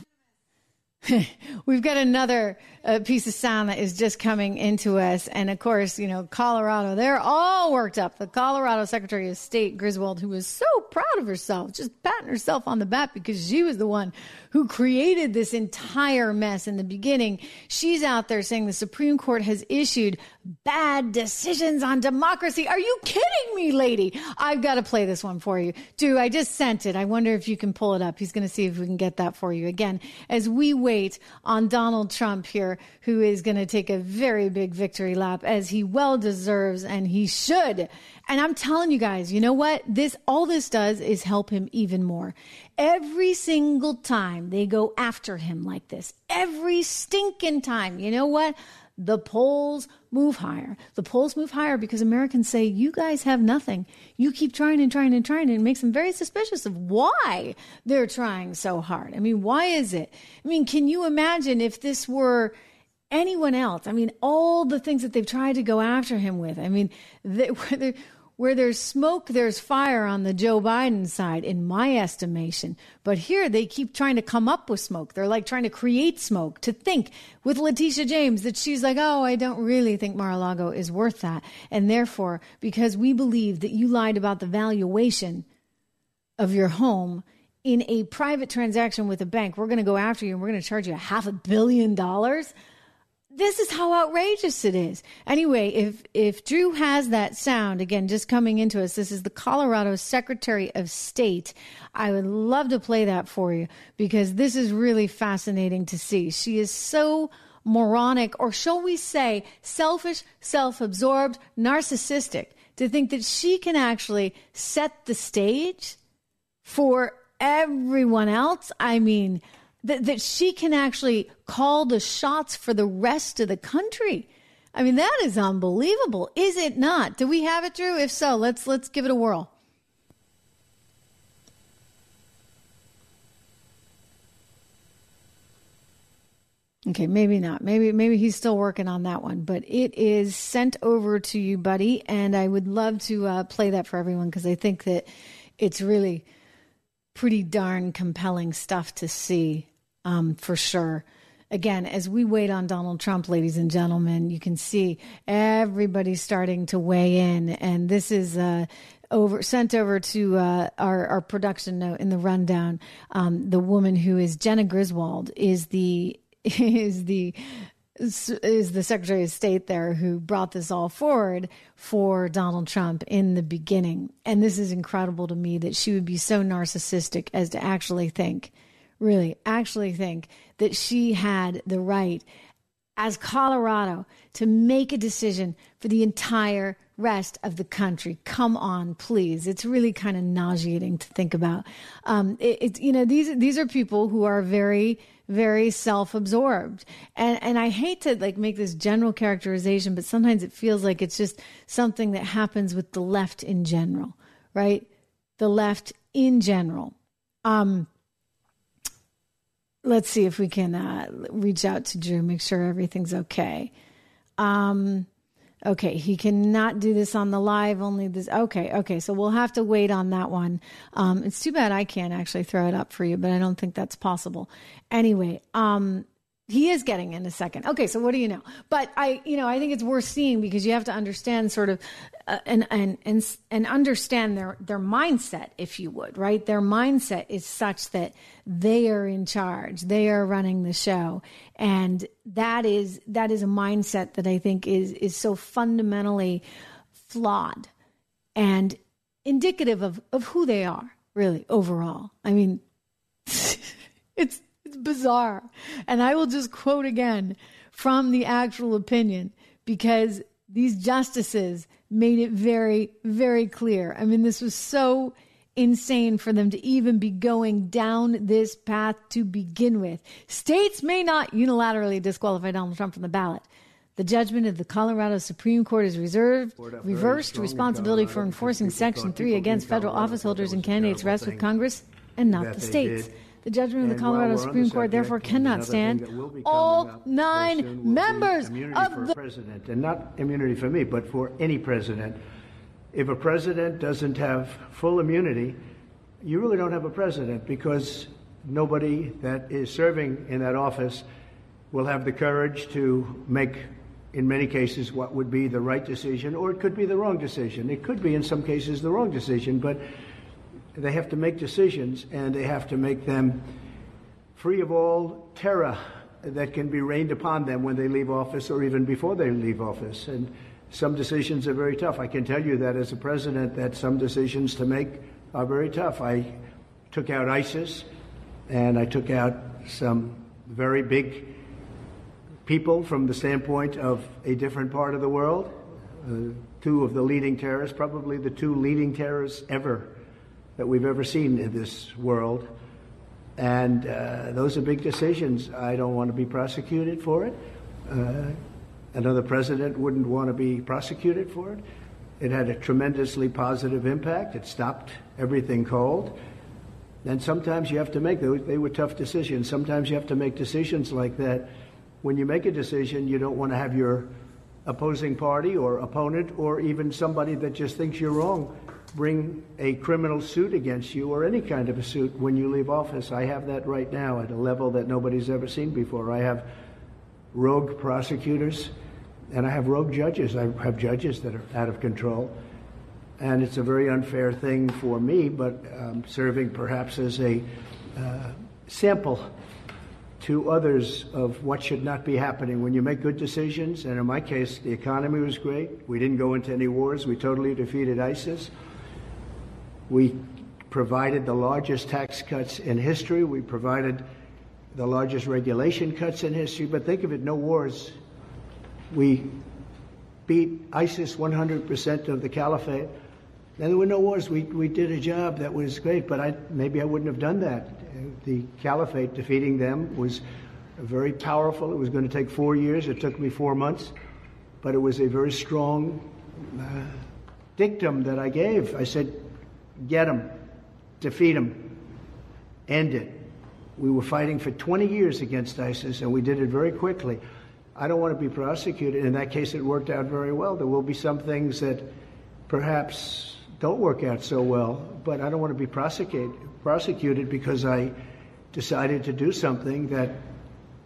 We've got another uh, piece of sound that is just coming into us. And of course, you know, Colorado, they're all worked up. The Colorado Secretary of State, Griswold, who was so proud of herself, just patting herself on the back because she was the one who created this entire mess in the beginning. She's out there saying the Supreme Court has issued bad decisions on democracy. Are you kidding me, lady? I've got to play this one for you. Drew, I just sent it. I wonder if you can pull it up. He's going to see if we can get that for you again as we wait on Donald Trump here, who is going to take a very big victory lap, as he well deserves, and he should. And I'm telling you guys, you know what? This, all this does is help him even more. Every single time they go after him like this, every stinking time, you know what? The polls move higher. The polls move higher because Americans say, you guys have nothing. You keep trying and trying and trying, and it makes them very suspicious of why they're trying so hard. I mean, why is it? I mean, can you imagine if this were anyone else? I mean, all the things that they've tried to go after him with. I mean, they, where, where there's smoke, there's fire on the Joe Biden side, in my estimation. But here they keep trying to come up with smoke. They're like trying to create smoke, to think with Letitia James that she's like, oh, I don't really think Mar-a-Lago is worth that. And therefore, because we believe that you lied about the valuation of your home in a private transaction with a bank, we're going to go after you and we're going to charge you a half a billion dollars. This is how outrageous it is. Anyway, if if Drew has that sound, again, just coming into us, this is the Colorado Secretary of State. I would love to play that for you because this is really fascinating to see. She is so moronic, or shall we say selfish, self-absorbed, narcissistic, to think that she can actually set the stage for everyone else. I mean, that, that she can actually call the shots for the rest of the country. I mean, that is unbelievable, is it not? Do we have it, Drew? If so, let's let's give it a whirl. Okay, maybe not. Maybe maybe he's still working on that one, but it is sent over to you, buddy, and I would love to uh, play that for everyone because I think that it's really pretty darn compelling stuff to see, um, for sure. again, as we wait on Donald Trump, ladies and gentlemen, you can see everybody's starting to weigh in. And this is uh, over sent over to uh, our, our production note in the rundown. Um, the woman who is Jenna Griswold is the is the is the Secretary of State there who brought this all forward for Donald Trump in the beginning. And this is incredible to me that she would be so narcissistic as to actually think, really actually think that she had the right as Colorado to make a decision for the entire rest of the country. Come on, please. It's really kind of nauseating to think about. Um, it, it's, you know, these, these are people who are very, very self-absorbed. And, and I hate to like make this general characterization, but sometimes it feels like it's just something that happens with the left in general, right? The left in general. Um, let's see if we can uh, reach out to Drew, make sure everything's okay. Um, okay, he cannot do this on the live, only this. Okay, okay, so we'll have to wait on that one. Um, it's too bad I can't actually throw it up for you, but I don't think that's possible. Anyway, um, he is getting in a second. Okay, so what do you know? But I, you know, I think it's worth seeing because you have to understand sort of uh, and and and and understand their their mindset, if you would, right? Their mindset is such that they are in charge, they are running the show, and that is that is a mindset that I think is is so fundamentally flawed and indicative of of who they are, really, overall. I mean, it's. It's bizarre. And I will just quote again from the actual opinion because these justices made it very, very clear. I mean, this was so insane for them to even be going down this path to begin with. States may not unilaterally disqualify Donald Trump from the ballot. The judgment of the Colorado Supreme Court is reserved, reversed responsibility for enforcing Section three against federal office holders and candidates rests with Congress and not the states. The judgment of the Colorado Supreme Court, therefore, cannot stand all nine members of the president, and not immunity for me, but for any president. If a president doesn't have full immunity, you really don't have a president because nobody that is serving in that office will have the courage to make, in many cases, what would be the right decision, or it could be the wrong decision. It could be, in some cases, the wrong decision, but they have to make decisions, and they have to make them free of all terror that can be rained upon them when they leave office or even before they leave office. And some decisions are very tough. I can tell you that as a president that some decisions to make are very tough. I took out ISIS, and I took out some very big people from the standpoint of a different part of the world. Uh, two of the leading terrorists, probably the two leading terrorists ever that we've ever seen in this world. And uh, those are big decisions. I don't want to be prosecuted for it. Uh, another president wouldn't want to be prosecuted for it. It had a tremendously positive impact. It stopped everything cold. And sometimes you have to make, they were tough decisions. Sometimes you have to make decisions like that. When you make a decision, you don't want to have your opposing party or opponent or even somebody that just thinks you're wrong bring a criminal suit against you or any kind of a suit when you leave office. I have that right now at a level that nobody's ever seen before. I have rogue prosecutors and I have rogue judges. I have judges that are out of control. And it's a very unfair thing for me, but um, serving perhaps as a uh, sample to others of what should not be happening. When you make good decisions, and in my case, the economy was great. We didn't go into any wars. We totally defeated ISIS. We provided the largest tax cuts in history. We provided the largest regulation cuts in history. But think of it, no wars. We beat ISIS one hundred percent of the caliphate. And there were no wars. We we did a job that was great, but I maybe I wouldn't have done that. The caliphate, defeating them, was very powerful. It was going to take four years. It took me four months. But it was a very strong uh, dictum that I gave. I said, get them, defeat them, end it. We were fighting for twenty years against ISIS, and we did it very quickly. I don't want to be prosecuted. In that case, it worked out very well. There will be some things that perhaps don't work out so well, but I don't want to be prosecuted, prosecuted because I decided to do something that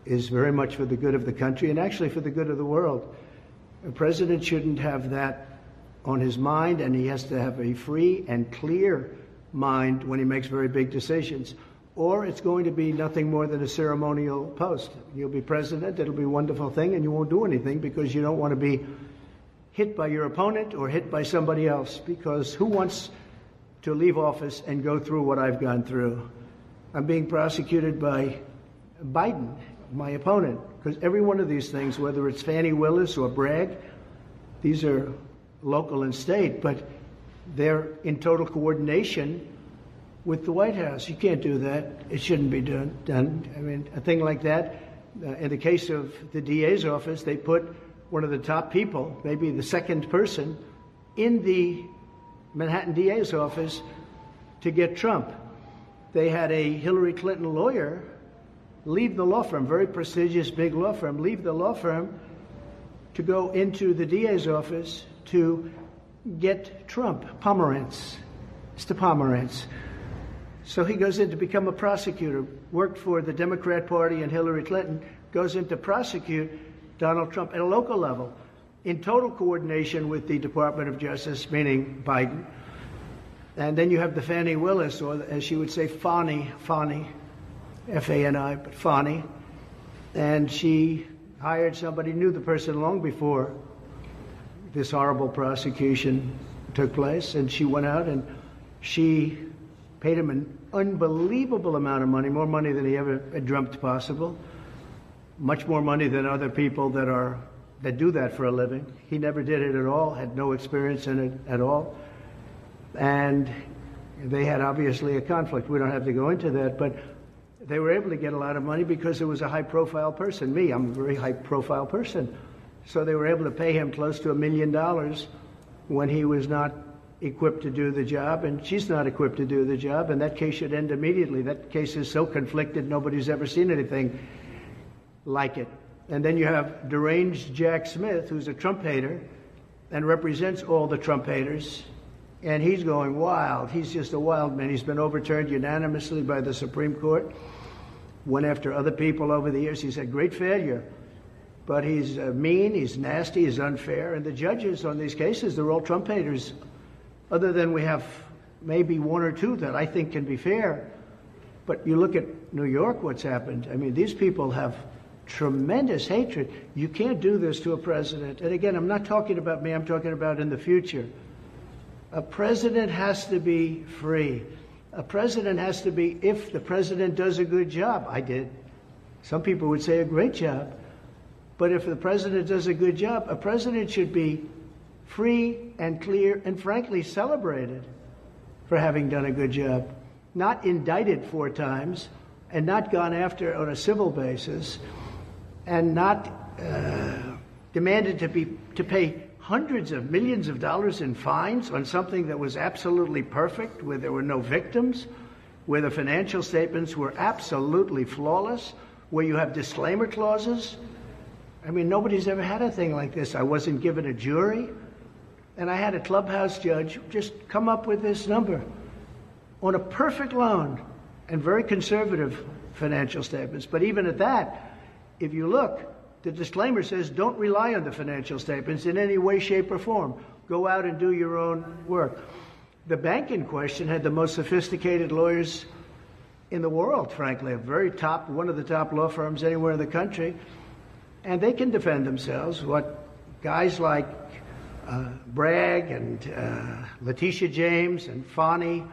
is very much for the good of the country and actually for the good of the world. A president shouldn't have that on his mind, and he has to have a free and clear mind when he makes very big decisions, or it's going to be nothing more than a ceremonial post. You'll be president, it'll be a wonderful thing, and you won't do anything because you don't want to be hit by your opponent or hit by somebody else, because who wants to leave office and go through what I've gone through? I'm being prosecuted by Biden, my opponent, because every one of these things, whether it's Fannie Willis or Bragg, these are local and state, but they're in total coordination with the White House. You can't do that. It shouldn't be done. done. I mean, a thing like that, uh, in the case of the D A's office, they put one of the top people, maybe the second person, in the Manhattan D A's office to get Trump. They had a Hillary Clinton lawyer leave the law firm, very prestigious big law firm, leave the law firm to go into the D A's office to get Trump, Pomerantz, Mister Pomerantz. So he goes in to become a prosecutor, worked for the Democrat Party and Hillary Clinton, goes in to prosecute Donald Trump at a local level, in total coordination with the Department of Justice, meaning Biden. And then you have the Fannie Willis, or as she would say, Fani, Fani, F A N I, but Fani. And she hired somebody, knew the person long before this horrible prosecution took place, and she went out and she paid him an unbelievable amount of money, more money than he ever had dreamt possible, much more money than other people that are that do that for a living. He never did it at all, had no experience in it at all. And they had obviously a conflict. We don't have to go into that, but they were able to get a lot of money because it was a high-profile person. Me, I'm a very high-profile person. So they were able to pay him close to a million dollars when he was not equipped to do the job, and she's not equipped to do the job, and that case should end immediately. That case is so conflicted, nobody's ever seen anything like it. And then you have deranged Jack Smith, who's a Trump hater and represents all the Trump haters, and he's going wild. He's just a wild man. He's been overturned unanimously by the Supreme Court. Went after other people over the years. He's had great failure. But he's uh, mean, he's nasty, he's unfair. And the judges on these cases, they're all Trump haters. Other than we have maybe one or two that I think can be fair. But you look at New York, what's happened. I mean, these people have tremendous hatred. You can't do this to a president. And again, I'm not talking about me, I'm talking about in the future. A president has to be free. A president has to be, if the president does a good job, I did. Some people would say a great job. But if the president does a good job, a president should be free and clear and frankly celebrated for having done a good job. Not indicted four times and not gone after on a civil basis and not uh, demanded to be to pay hundreds of millions of dollars in fines on something that was absolutely perfect, where there were no victims, where the financial statements were absolutely flawless, where you have disclaimer clauses. I mean, nobody's ever had a thing like this. I wasn't given a jury, and I had a clubhouse judge just come up with this number on a perfect loan and very conservative financial statements. But even at that, if you look, the disclaimer says don't rely on the financial statements in any way, shape, or form. Go out and do your own work. The bank in question had the most sophisticated lawyers in the world, frankly, a very top, one of the top law firms anywhere in the country. And they can defend themselves. What guys like uh, Bragg and uh, Letitia James and Fani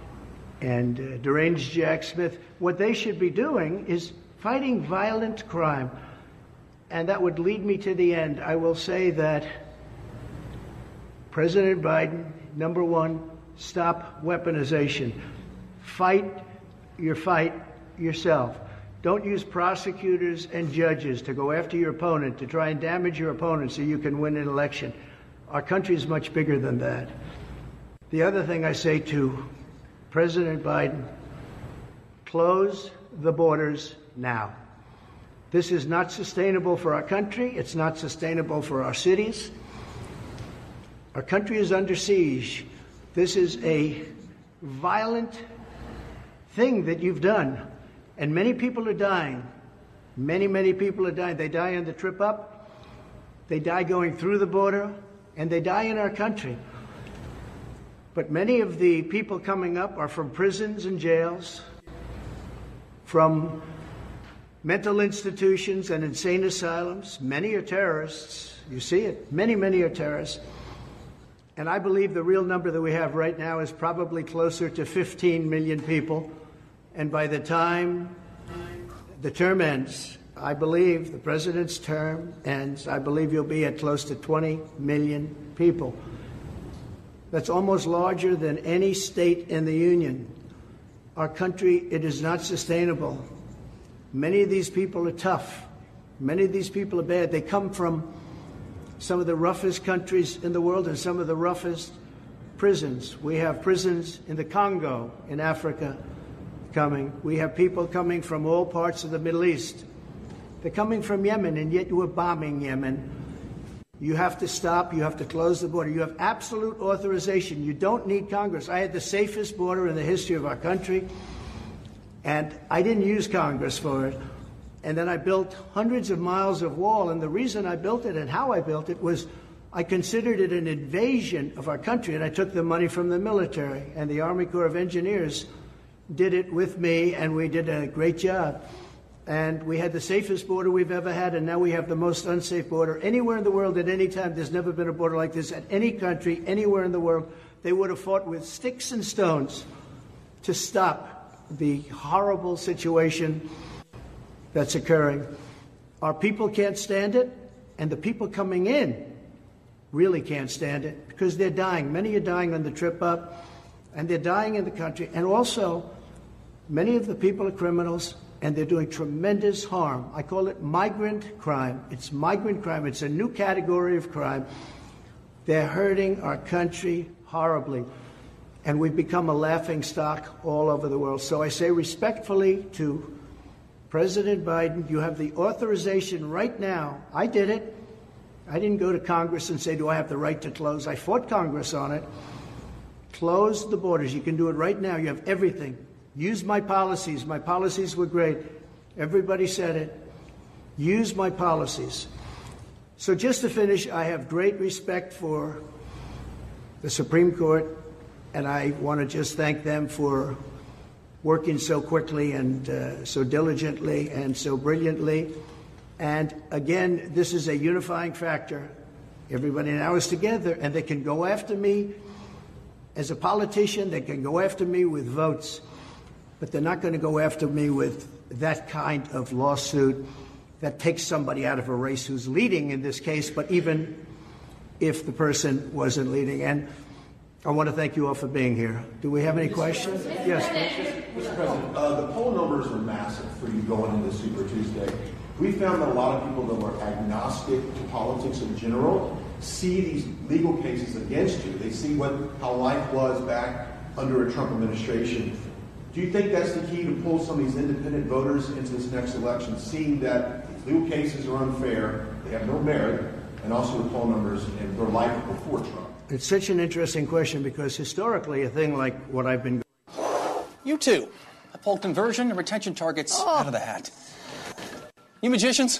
and uh, deranged Jack Smith, what they should be doing is fighting violent crime. And that would lead me to the end. I will say that President Biden, number one, stop weaponization. Fight your fight yourself. Don't use prosecutors and judges to go after your opponent, to try and damage your opponent so you can win an election. Our country is much bigger than that. The other thing I say to President Biden, close the borders now. This is not sustainable for our country. It's not sustainable for our cities. Our country is under siege. This is a violent thing that you've done. And many people are dying. Many, many people are dying. They die on the trip up, they die going through the border, and they die in our country. But many of the people coming up are from prisons and jails, from mental institutions and insane asylums. Many are terrorists. You see it. Many, many are terrorists. And I believe the real number that we have right now is probably closer to fifteen million people. And by the time the term ends, I believe the president's term ends, I believe you'll be at close to twenty million people. That's almost larger than any state in the Union. Our country, it is not sustainable. Many of these people are tough. Many of these people are bad. They come from some of the roughest countries in the world and some of the roughest prisons. We have prisons in the Congo, in Africa, coming. We have people coming from all parts of the Middle East. They're coming from Yemen, and yet you are bombing Yemen. You have to stop. You have to close the border. You have absolute authorization. You don't need Congress. I had the safest border in the history of our country, and I didn't use Congress for it. And then I built hundreds of miles of wall, and the reason I built it and how I built it was I considered it an invasion of our country, and I took the money from the military, and the Army Corps of Engineers did it with me, and we did a great job. And we had the safest border we've ever had, and now we have the most unsafe border anywhere in the world at any time. There's never been a border like this at any country, anywhere in the world. They would have fought with sticks and stones to stop the horrible situation that's occurring. Our people can't stand it, and the people coming in really can't stand it because they're dying. Many are dying on the trip up, and they're dying in the country. And also, many of the people are criminals, and they're doing tremendous harm. I call it migrant crime. It's migrant crime. It's a new category of crime. They're hurting our country horribly, and we've become a laughingstock all over the world. So I say respectfully to President Biden, you have the authorization right now. I did it. I didn't go to Congress and say, do I have the right to close? I fought Congress on it. Close the borders. You can do it right now. You have everything. Use my policies. My policies were great. Everybody said it. Use my policies. So just to finish, I have great respect for the Supreme Court, and I want to just thank them for working so quickly and uh, so diligently and so brilliantly. And again, this is a unifying factor. Everybody now is together, and they can go after me as a politician. They can go after me with votes, but they're not going to go after me with that kind of lawsuit that takes somebody out of a race who's leading in this case, but even if the person wasn't leading. And I want to thank you all for being here. Do we have any questions? Yes. Mister President, uh, the poll numbers are massive for you going into Super Tuesday. We found that a lot of people that were agnostic to politics in general see these legal cases against you. They see what how life was back under a Trump administration. Do you think that's the key to pull some of these independent voters into this next election, seeing that these legal cases are unfair, they have no merit, and also the poll numbers and their life before Trump? It's such an interesting question because historically a thing like what I've been... You too. I pulled conversion and retention targets oh. out of the hat. You magicians?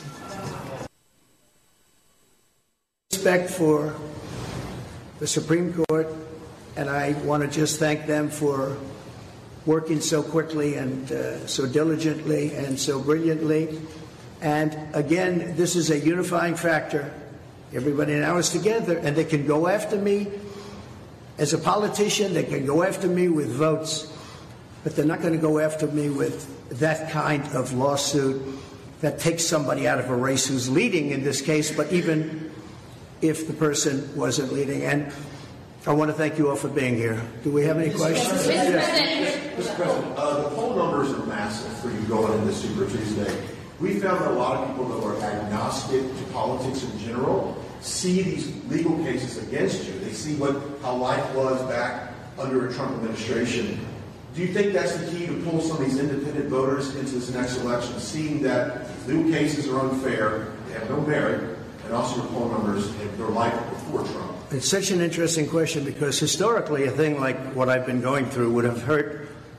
Respect for the Supreme Court, and I want to just thank them for working so quickly and uh, so diligently and so brilliantly. And again, this is a unifying factor. Everybody now is together, and they can go after me as a politician. They can go after me with votes, but they're not going to go after me with that kind of lawsuit that takes somebody out of a race who's leading in this case, but even if the person wasn't leading. And I want to thank you all for being here. Do we have any questions? Yes. Mister President, uh, the poll numbers are massive for you going into Super Tuesday. We found that a lot of people that were agnostic to politics in general see these legal cases against you. They see what how life was back under a Trump administration. Do you think that's the key to pull some of these independent voters into this next election, seeing that these legal cases are unfair, they have no merit, and also the poll numbers and their life before Trump? It's such an interesting question because historically a thing like what I've been going through would have hurt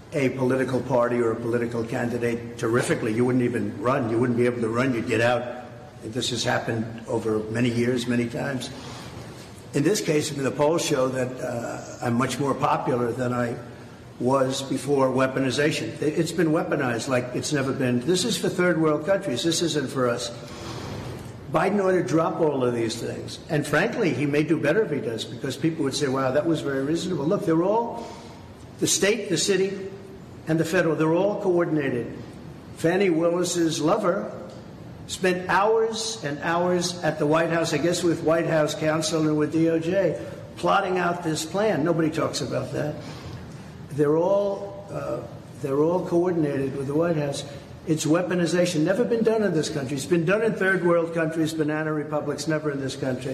a political party or a political candidate terrifically. You wouldn't even run. You wouldn't be able to run. You'd get out. This has happened over many years, many times. In this case, I mean, the polls show that uh, I'm much more popular than I was before weaponization. It's been weaponized like it's never been. This is for third world countries. This isn't for us. Biden ought to drop all of these things. And frankly, he may do better if he does, because people would say, wow, that was very reasonable. Look, they're all, the state, the city, and the federal, they're all coordinated. Fannie Willis's lover spent hours and hours at the White House, I guess with White House counsel and with D O J, plotting out this plan. Nobody talks about that. They're all uh, they're all coordinated with the White House. It's weaponization. Never been done in this country. It's been done in third world countries, banana republics, never in this country.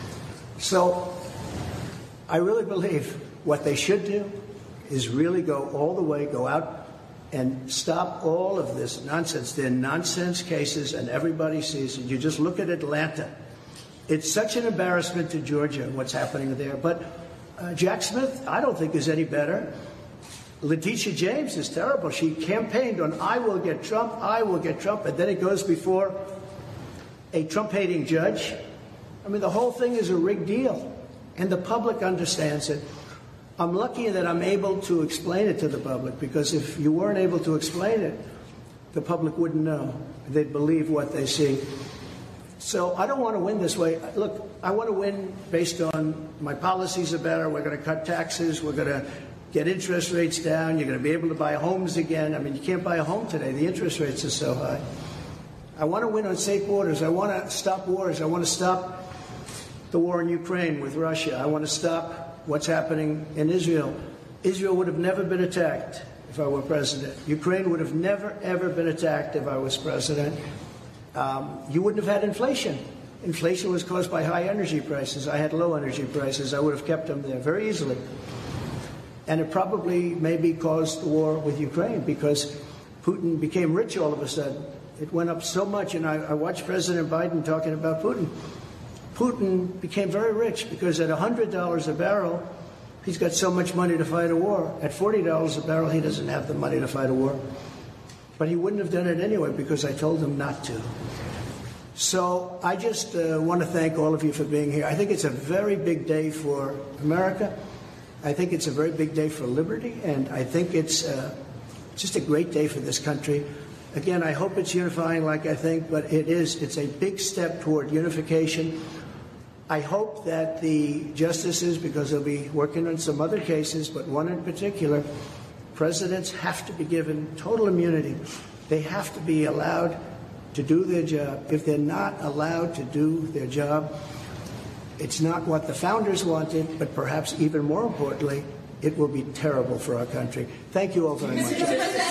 So I really believe what they should do is really go all the way, go out and stop all of this nonsense. They're nonsense cases, and everybody sees it. You just look at Atlanta. It's such an embarrassment to Georgia, what's happening there. But uh, Jack Smith, I don't think, is any better. Letitia James is terrible. She campaigned on, I will get Trump, I will get Trump, and then it goes before a Trump-hating judge. I mean, the whole thing is a rigged deal, and the public understands it. I'm lucky that I'm able to explain it to the public, because if you weren't able to explain it, the public wouldn't know. They'd believe what they see. So I don't want to win this way. Look, I want to win based on my policies are better. We're going to cut taxes. We're going to get interest rates down. You're going to be able to buy homes again. I mean, you can't buy a home today. The interest rates are so high. I want to win on safe borders. I want to stop wars. I want to stop the war in Ukraine with Russia. I want to stop what's happening in Israel. Israel would have never been attacked if I were president. Ukraine would have never, ever been attacked if I was president. Um, you wouldn't have had inflation. Inflation was caused by high energy prices. I had low energy prices. I would have kept them there very easily. And it probably maybe caused the war with Ukraine, because Putin became rich all of a sudden. It went up so much, and I, I watched President Biden talking about Putin. Putin became very rich because at one hundred dollars a barrel, he's got so much money to fight a war. At forty dollars a barrel, he doesn't have the money to fight a war. But he wouldn't have done it anyway because I told him not to. So I just uh, want to thank all of you for being here. I think it's a very big day for America. I think it's a very big day for liberty, and I think it's uh, just a great day for this country. Again, I hope it's unifying like I think, but it is. It's a big step toward unification. I hope that the justices, because they'll be working on some other cases, but one in particular, presidents have to be given total immunity. They have to be allowed to do their job. If they're not allowed to do their job, it's not what the founders wanted, but perhaps even more importantly, it will be terrible for our country. Thank you all very much.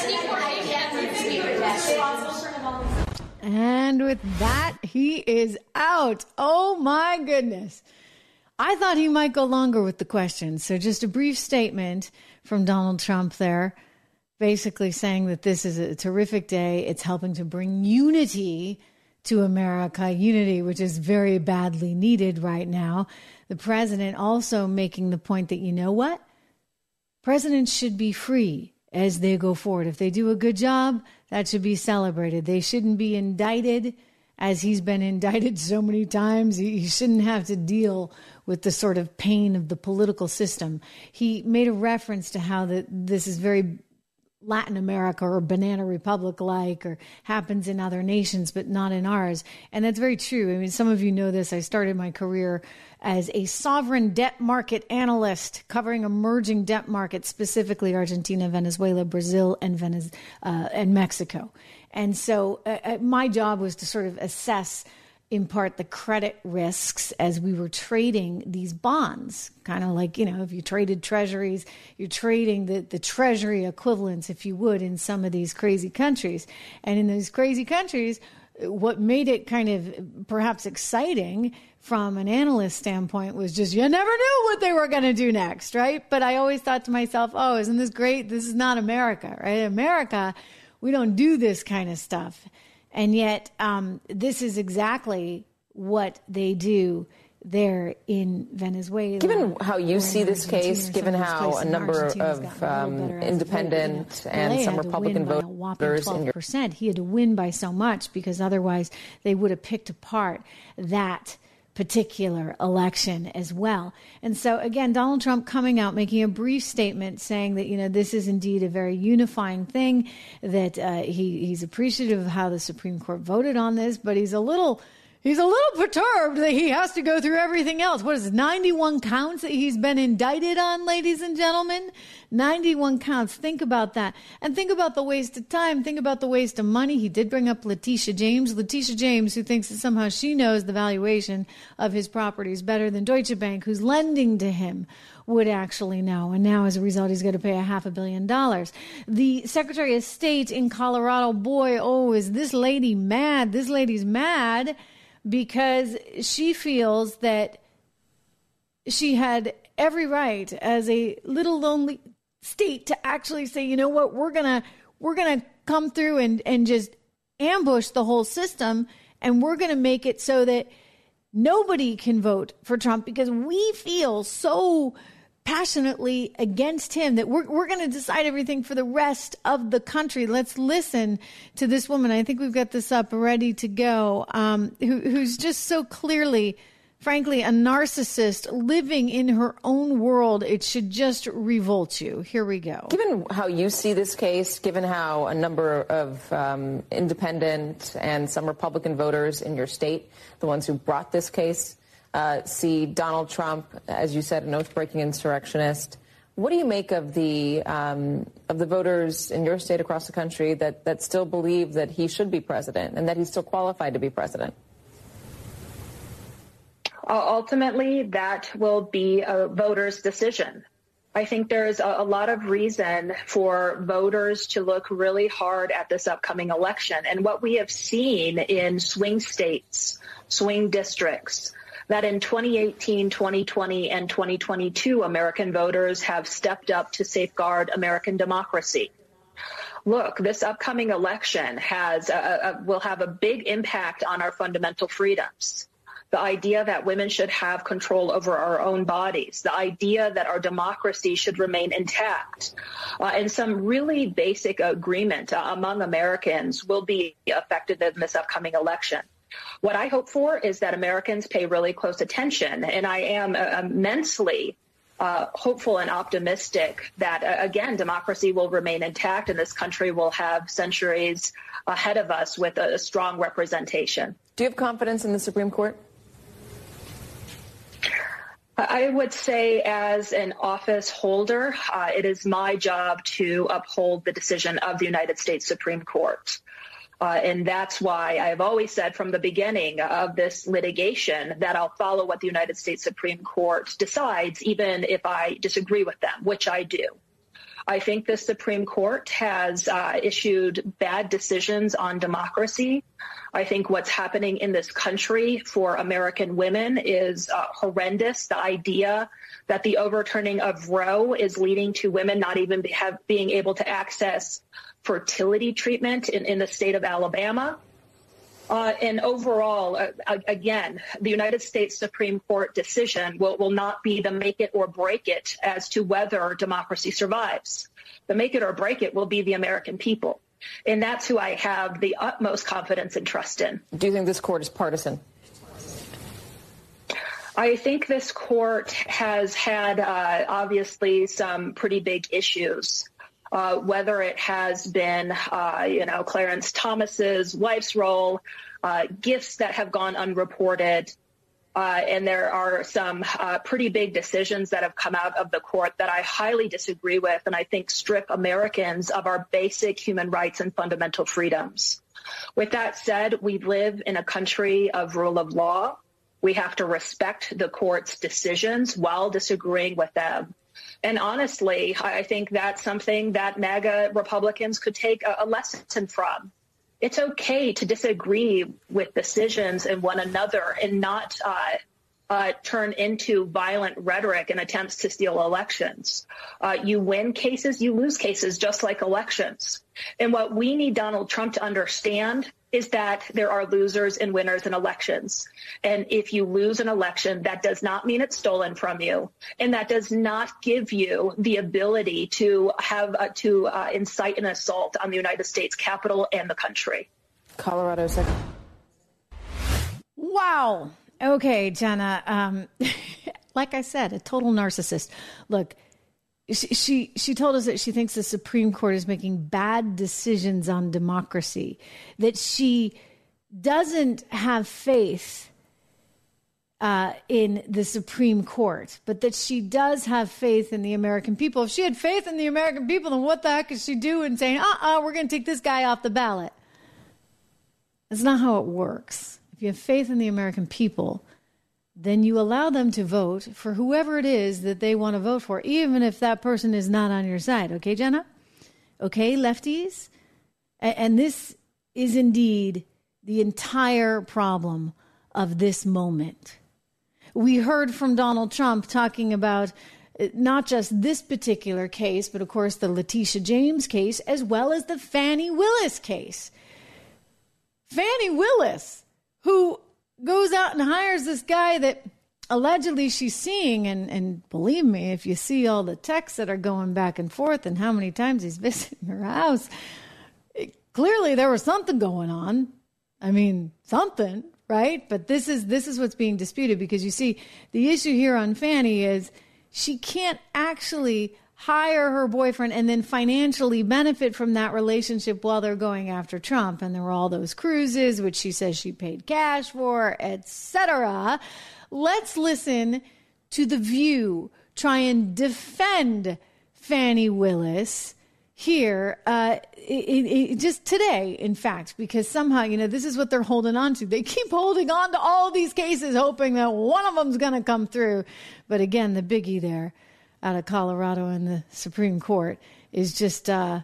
And with that, he is out. Oh, my goodness. I thought he might go longer with the questions. So just a brief statement from Donald Trump there, basically saying that this is a terrific day. It's helping to bring unity to America, unity which is very badly needed right now. The president also making the point that, you know what? Presidents should be free as they go forward. If they do a good job, that should be celebrated. They shouldn't be indicted as he's been indicted so many times. He shouldn't have to deal with the sort of pain of the political system. He made a reference to how that this is very Latin America or Banana Republic like, or happens in other nations, but not in ours. And that's very true. I mean, some of you know this. I started my career as a sovereign debt market analyst covering emerging debt markets, specifically Argentina, Venezuela, Brazil, and Venez- uh, and Mexico. And so uh, my job was to sort of assess in part the credit risks as we were trading these bonds, kind of like, you know, if you traded treasuries, you're trading the, the treasury equivalents, if you would, in some of these crazy countries. And in these crazy countries, what made it kind of perhaps exciting from an analyst standpoint was just you never knew what they were going to do next, right? But I always thought to myself, oh, isn't this great? This is not America, right? America, we don't do this kind of stuff. And yet um, this is exactly what they do there in Venezuela. Given how you see this case, given how a number of um, independent and some Republican voters in your... He had to win by so much because otherwise they would have picked apart that particular election as well. And so, again, Donald Trump coming out, making a brief statement saying that, you know, this is indeed a very unifying thing, that uh, he, he's appreciative of how the Supreme Court voted on this, but he's a little... He's a little perturbed that he has to go through everything else. What is it, ninety-one counts that he's been indicted on, ladies and gentlemen? ninety-one counts. Think about that. And think about the waste of time. Think about the waste of money. He did bring up Letitia James. Letitia James, who thinks that somehow she knows the valuation of his properties better than Deutsche Bank, who's lending to him, would actually know. And now, as a result, he's going to pay a half a billion dollars. The Secretary of State in Colorado, boy, oh, is this lady mad? This lady's mad because she feels that she had every right as a little lonely state to actually say, you know what, we're gonna we're gonna come through and, and just ambush the whole system, and we're gonna make it so that nobody can vote for Trump because we feel so passionately against him that we're we're going to decide everything for the rest of the country. Let's listen to this woman. I think we've got this up ready to go, um, who, who's just so clearly, frankly, a narcissist living in her own world. It should just revolt you. Here we go. Given how you see this case, given how a number of um, independent and some Republican voters in your state, the ones who brought this case, Uh, see Donald Trump, as you said, an oath-breaking insurrectionist. What do you make of the um, of the voters in your state across the country that, that still believe that he should be president and that he's still qualified to be president? Uh, ultimately, that will be a voter's decision. I think there's a, a lot of reason for voters to look really hard at this upcoming election. And what we have seen in swing states, swing districts, that in twenty eighteen, twenty twenty, and twenty twenty-two, American voters have stepped up to safeguard American democracy. Look, this upcoming election has a, a, will have a big impact on our fundamental freedoms. The idea that women should have control over our own bodies, the idea that our democracy should remain intact, uh, and some really basic agreement uh, among Americans will be affected in this upcoming election. What I hope for is that Americans pay really close attention, and I am uh, immensely uh, hopeful and optimistic that, uh, again, democracy will remain intact and this country will have centuries ahead of us with a, a strong representation. Do you have confidence in the Supreme Court? I would say as an office holder, uh, it is my job to uphold the decision of the United States Supreme Court. Uh, and that's why I've always said from the beginning of this litigation that I'll follow what the United States Supreme Court decides, even if I disagree with them, which I do. I think the Supreme Court has uh, issued bad decisions on democracy. I think what's happening in this country for American women is uh, horrendous. The idea that the overturning of Roe is leading to women not even be, have, being able to access fertility treatment in, in the state of Alabama. Uh, and overall, uh, again, the United States Supreme Court decision will, will not be the make it or break it as to whether democracy survives. The make it or break it will be the American people. And that's who I have the utmost confidence and trust in. Do you think this court is partisan? I think this court has had, uh, obviously, some pretty big issues. Uh, whether it has been, uh, you know, Clarence Thomas's wife's role, uh, gifts that have gone unreported. Uh, and there are some uh, pretty big decisions that have come out of the court that I highly disagree with and I think strip Americans of our basic human rights and fundamental freedoms. With that said, we live in a country of rule of law. We have to respect the court's decisions while disagreeing with them. And honestly, I think that's something that MAGA Republicans could take a, a lesson from. It's okay to disagree with decisions in one another and not uh, uh, turn into violent rhetoric and attempts to steal elections. Uh, you win cases, you lose cases, just like elections. And what we need Donald Trump to understand is that there are losers and winners in elections. And if you lose an election, that does not mean it's stolen from you. And that does not give you the ability to have uh, to uh, incite an assault on the United States Capitol and the country. Colorado Secretary. Wow. Okay, Jenna. Um, like I said, a total narcissist. Look, she, she she told us that she thinks the Supreme Court is making bad decisions on democracy, that she doesn't have faith uh, in the Supreme Court, but that she does have faith in the American people. If she had faith in the American people, then what the heck is she doing saying, uh-uh, we're going to take this guy off the ballot? That's not how it works. If you have faith in the American people, then you allow them to vote for whoever it is that they want to vote for, even if that person is not on your side. Okay, Jenna? Okay, lefties? And this is indeed the entire problem of this moment. We heard from Donald Trump talking about not just this particular case, but of course the Letitia James case, as well as the Fani Willis case. Fani Willis, who goes out and hires this guy that allegedly she's seeing. And, and believe me, if you see all the texts that are going back and forth and how many times he's visiting her house, it, clearly there was something going on. I mean, something, right? But this is this is what's being disputed, because you see, the issue here on Fani is she can't actually hire her boyfriend and then financially benefit from that relationship while they're going after Trump. And there were all those cruises, which she says she paid cash for, et cetera. Let's listen to The View try and defend Fani Willis here, uh, it, it, just today, in fact, because somehow, you know, this is what they're holding on to. They keep holding on to all these cases, hoping that one of them's going to come through. But again, the biggie there out of Colorado in the Supreme Court is just uh,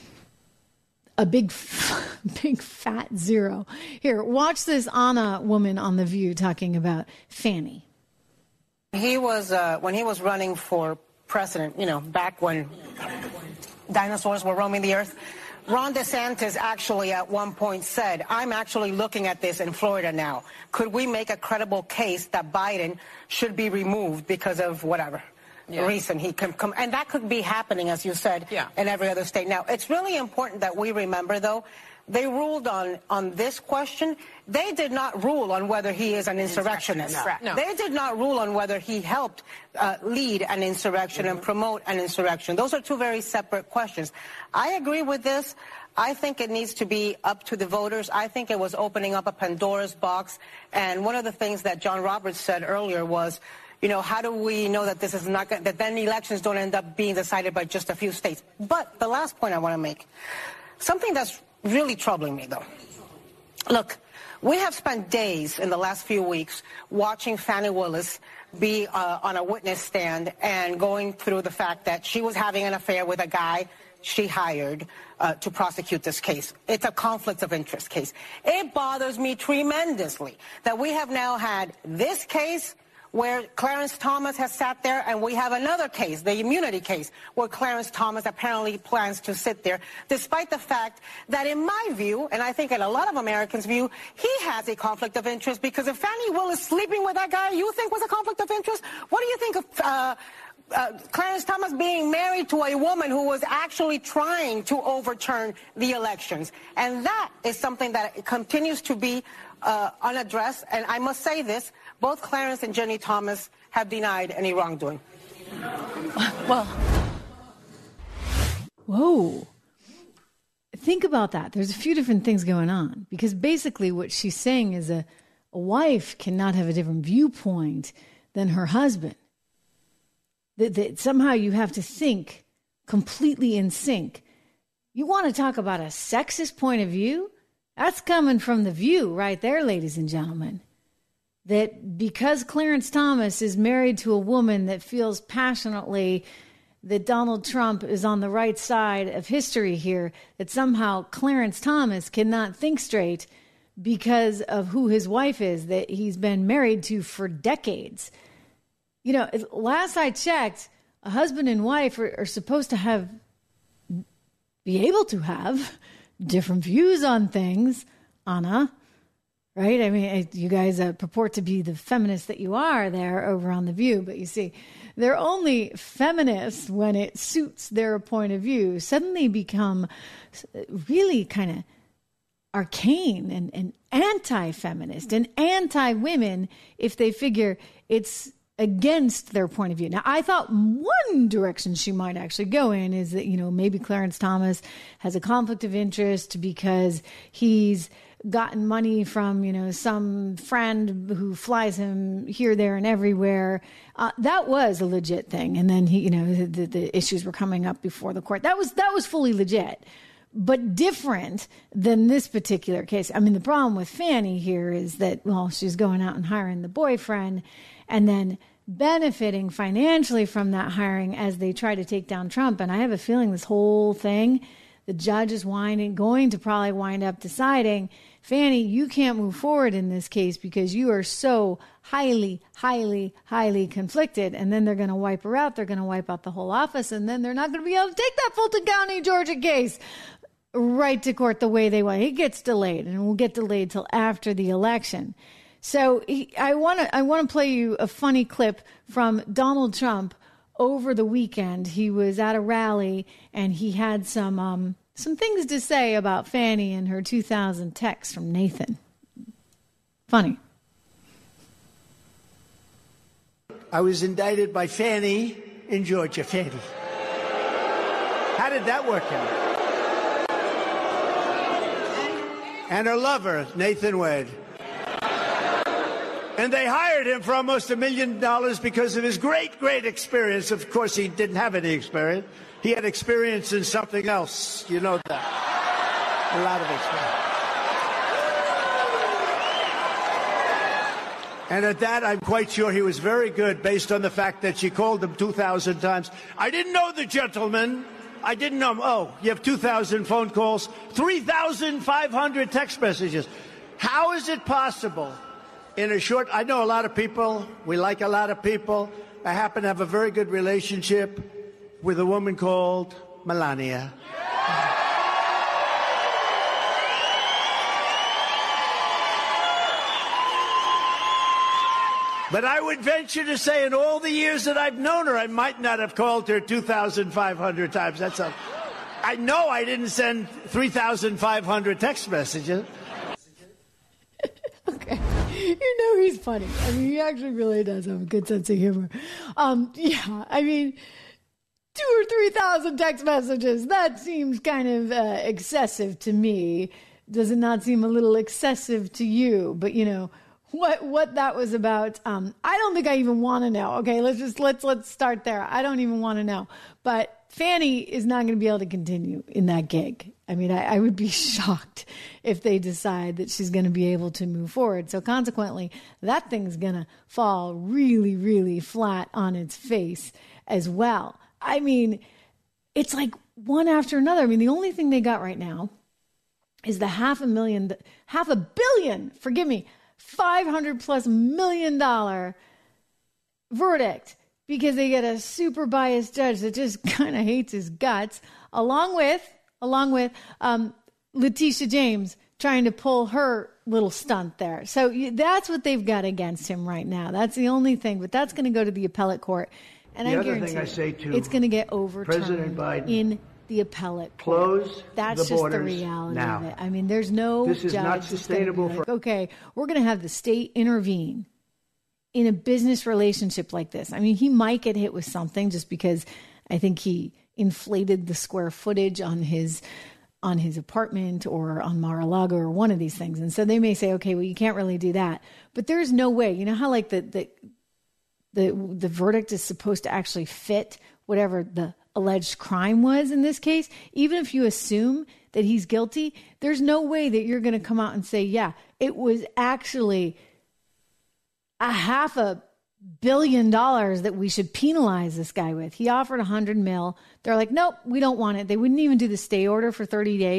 a big, big fat zero. Here, watch this Anna woman on The View talking about Fani. He was, uh, when he was running for president, you know, back when dinosaurs were roaming the earth, Ron DeSantis actually at one point said, I'm actually looking at this in Florida now. Could we make a credible case that Biden should be removed because of whatever? Yeah. Reason he can come, and that could be happening, as you said, yeah. in every other state. Now, it's really important that we remember, though, they ruled on on this question. They did not rule on whether he is an insurrectionist. No. No. They did not rule on whether he helped uh, lead an insurrection mm-hmm. and promote an insurrection. Those are two very separate questions. I agree with this. I think it needs to be up to the voters. I think it was opening up a Pandora's box. And one of the things that John Roberts said earlier was, you know, how do we know that this is not going, that then elections don't end up being decided by just a few states? But the last point I want to make, something that's really troubling me, though. Look, we have spent days in the last few weeks watching Fani Willis be uh, on a witness stand and going through the fact that she was having an affair with a guy she hired uh, to prosecute this case. It's a conflict of interest case. It bothers me tremendously that we have now had this case where Clarence Thomas has sat there, and we have another case, the immunity case, where Clarence Thomas apparently plans to sit there, despite the fact that, in my view, and I think in a lot of Americans' view, he has a conflict of interest, because if Fani Willis sleeping with that guy you think was a conflict of interest, what do you think of uh, uh, Clarence Thomas being married to a woman who was actually trying to overturn the elections? And that is something that continues to be uh, unaddressed, and I must say this, both Clarence and Jenny Thomas have denied any wrongdoing. Well, whoa. Think about that. There's a few different things going on, because basically what she's saying is a, a wife cannot have a different viewpoint than her husband. That, that somehow you have to think completely in sync. You want to talk about a sexist point of view? That's coming from The View right there, ladies and gentlemen. That because Clarence Thomas is married to a woman that feels passionately that Donald Trump is on the right side of history here, that somehow Clarence Thomas cannot think straight because of who his wife is, that he's been married to for decades. You know, last I checked, a husband and wife are, are supposed to have, be able to have different views on things Anna, right? I mean, you guys uh, purport to be the feminists that you are there over on The View, but you see, they're only feminists when it suits their point of view, suddenly become really kind of arcane and, and anti-feminist and anti-women if they figure it's against their point of view. Now, I thought one direction she might actually go in is that, you know, maybe Clarence Thomas has a conflict of interest because he's gotten money from, you know, some friend who flies him here, there, and everywhere. Uh, that was a legit thing. And then he, you know, the, the issues were coming up before the court. That was that was fully legit, but different than this particular case. I mean, the problem with Fannie here is that, well, she's going out and hiring the boyfriend and then benefiting financially from that hiring as they try to take down Trump. And I have a feeling this whole thing, the judge is winding, going to probably wind up deciding, Fannie, you can't move forward in this case because you are so highly, highly, highly conflicted. And then they're going to wipe her out. They're going to wipe out the whole office. And then they're not going to be able to take that Fulton County, Georgia case right to court the way they want. It gets delayed, and it will get delayed till after the election. So he, I want to I want to play you a funny clip from Donald Trump over the weekend. He was at a rally, and he had some um, some things to say about Fannie and her two thousand text from Nathan. Funny. I was indicted by Fannie in Georgia. Fannie. How did that work out? And her lover, Nathan Wade. And they hired him for almost a million dollars because of his great, great experience. Of course, he didn't have any experience. He had experience in something else. You know that. A lot of experience. And at that, I'm quite sure he was very good based on the fact that she called him two thousand times. I didn't know the gentleman. I didn't know him. Oh, you have two thousand phone calls, three thousand five hundred text messages. How is it possible? In a short, I know a lot of people. We like a lot of people. I happen to have a very good relationship with a woman called Melania. But I would venture to say in all the years that I've known her, I might not have called her two thousand five hundred times. That's a, I know I didn't send three thousand five hundred text messages. Okay. You know he's funny. I mean, he actually really does have a good sense of humor. Um, yeah, I mean, two or three thousand text messages, that seems kind of uh, excessive to me. Does it not seem a little excessive to you? But, you know, what what that was about, um, I don't think I even want to know. Okay, let's just, let's, let's start there. I don't even want to know. But Fannie is not going to be able to continue in that gig. I mean, I, I would be shocked if they decide that she's going to be able to move forward. So consequently, that thing's going to fall really, really flat on its face as well. I mean, it's like one after another. I mean, the only thing they got right now is the half a million, half a billion, forgive me, five hundred plus million dollar verdict because they get a super biased judge that just kind of hates his guts, along with, along with um, Letitia James trying to pull her little stunt there. So you, that's what they've got against him right now. That's the only thing, but that's going to go to the appellate court. And the I other guarantee thing I say to it's going to get overturned President Biden, in the appellate court. Close That's the just borders the reality now. of it. I mean, there's no This is judge not that's gonna be sustainable like, for- okay, we're going to have the state intervene in a business relationship like this. I mean, he might get hit with something just because I think he inflated the square footage on his on his apartment or on Mar-a-Lago or one of these things. And so they may say, okay, well, you can't really do that. But there's no way. You know how like the the the, the verdict is supposed to actually fit whatever the alleged crime was in this case? Even if you assume that he's guilty, there's no way that you're going to come out and say, yeah, it was actually a half a billion dollars that we should penalize this guy with. He offered a hundred mil. They're like, nope, we don't want it. They wouldn't even do the stay order for thirty days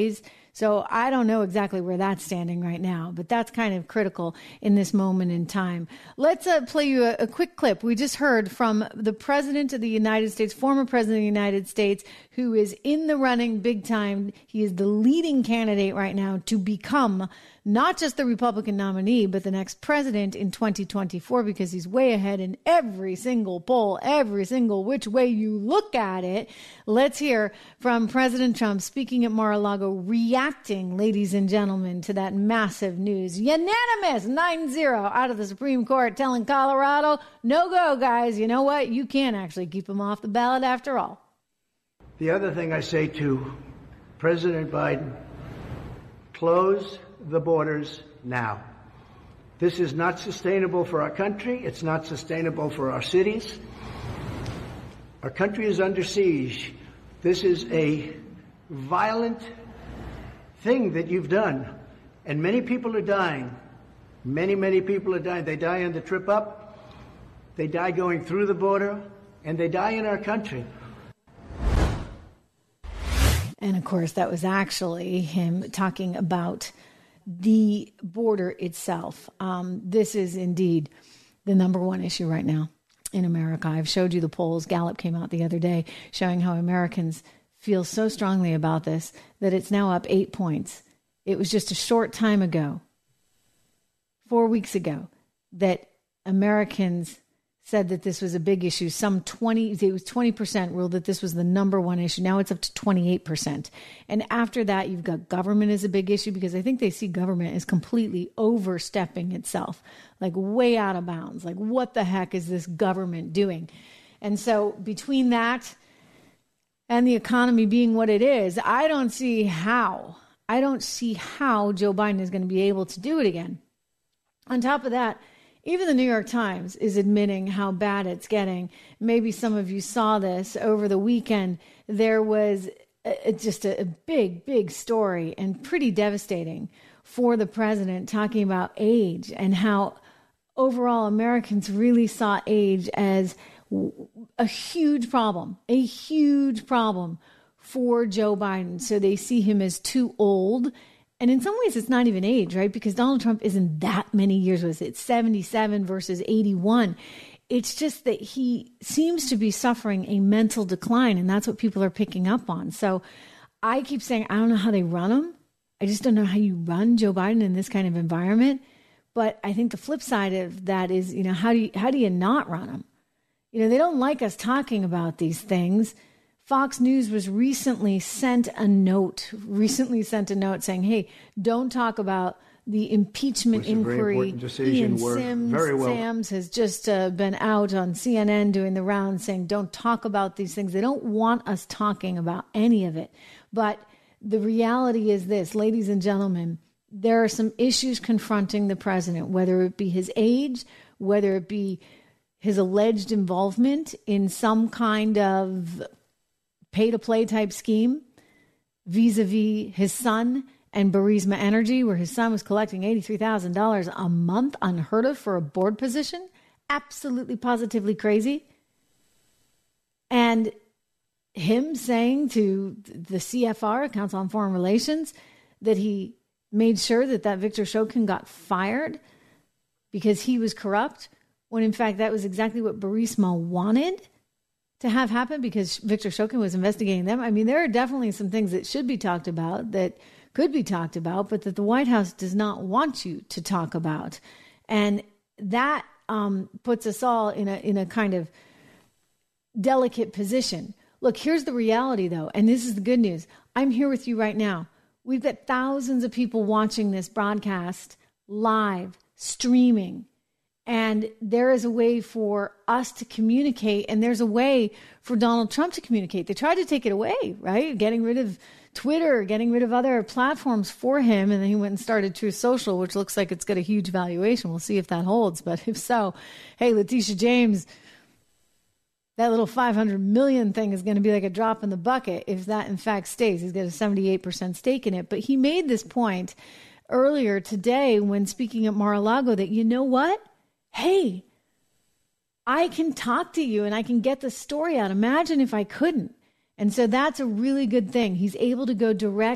So I don't know exactly where that's standing right now, but that's kind of critical in this moment in time. Let's uh, play you a, a quick clip. We just heard from the president of the United States, former president of the United States, who is in the running big time. He is the leading candidate right now to become not just the Republican nominee, but the next president in twenty twenty-four, because he's way ahead in every single poll, every single which way you look at it. Let's hear from President Trump speaking at Mar-a-Lago, reacting, ladies and gentlemen, to that massive news. Unanimous nine zero out of the Supreme Court telling Colorado, no go, guys. You know what? You can't actually keep them off the ballot after all. The other thing I say to President Biden, close the borders now. This is not sustainable for our country. It's not sustainable for our cities. Our country is under siege. This is a violent thing that you've done. And many people are dying. Many, many people are dying. They die on the trip up. They die going through the border. And they die in our country. And of course, that was actually him talking about the border itself. Um, this is indeed the number one issue right now in America. I've showed you the polls. Gallup came out the other day showing how Americans feel so strongly about this that it's now up eight points. It was just a short time ago, four weeks ago, that Americans said that this was a big issue. Some twenty, it was twenty percent ruled that this was the number one issue. Now it's up to twenty-eight percent. And after that, you've got government as a big issue, because I think they see government as completely overstepping itself, like way out of bounds. Like, what the heck is this government doing? And so between that and the economy being what it is, I don't see how, I don't see how Joe Biden is going to be able to do it again. On top of that, even the New York Times is admitting how bad it's getting. Maybe some of you saw this over the weekend. There was a, just a, a big, big story, and pretty devastating for the president, talking about age and how overall Americans really saw age as a huge problem, a huge problem for Joe Biden. So they see him as too old. And in some ways, it's not even age, right? Because Donald Trump isn't that many years with it. seventy-seven versus eighty-one. It's just that he seems to be suffering a mental decline, and that's what people are picking up on. So I keep saying, I don't know how they run him. I just don't know how you run Joe Biden in this kind of environment. But I think the flip side of that is, you know, how do you, how do you not run him? You know, they don't like us talking about these things. Fox News was recently sent a note, recently sent a note saying, hey, don't talk about the impeachment inquiry. Ian Sims, very well. Sams has just uh, been out on C N N doing the rounds saying, don't talk about these things. They don't want us talking about any of it. But the reality is this, ladies and gentlemen, there are some issues confronting the president, whether it be his age, whether it be his alleged involvement in some kind of pay-to-play type scheme vis-a-vis his son and Burisma Energy, where his son was collecting eighty-three thousand dollars a month, unheard of for a board position. Absolutely, positively crazy. And him saying to the C F R, Council on Foreign Relations, that he made sure that that Victor Shokin got fired because he was corrupt, when in fact that was exactly what Burisma wanted to have happen, because Victor Shokin was investigating them. I mean, there are definitely some things that should be talked about, that could be talked about, but that the White House does not want you to talk about. And that um, puts us all in a in a kind of delicate position. Look, here's the reality, though, and this is the good news. I'm here with you right now. We've got thousands of people watching this broadcast live, streaming. And there is a way for us to communicate, and there's a way for Donald Trump to communicate. They tried to take it away, right? Getting rid of Twitter, getting rid of other platforms for him, and then he went and started Truth Social, which looks like it's got a huge valuation. We'll see if that holds, but if so, hey, Letitia James, that little five hundred million thing is going to be like a drop in the bucket if that in fact stays. He's got a seventy-eight percent stake in it. But he made this point earlier today when speaking at Mar-a-Lago that, you know what? Hey, I can talk to you and I can get the story out. Imagine if I couldn't. And so that's a really good thing. He's able to go direct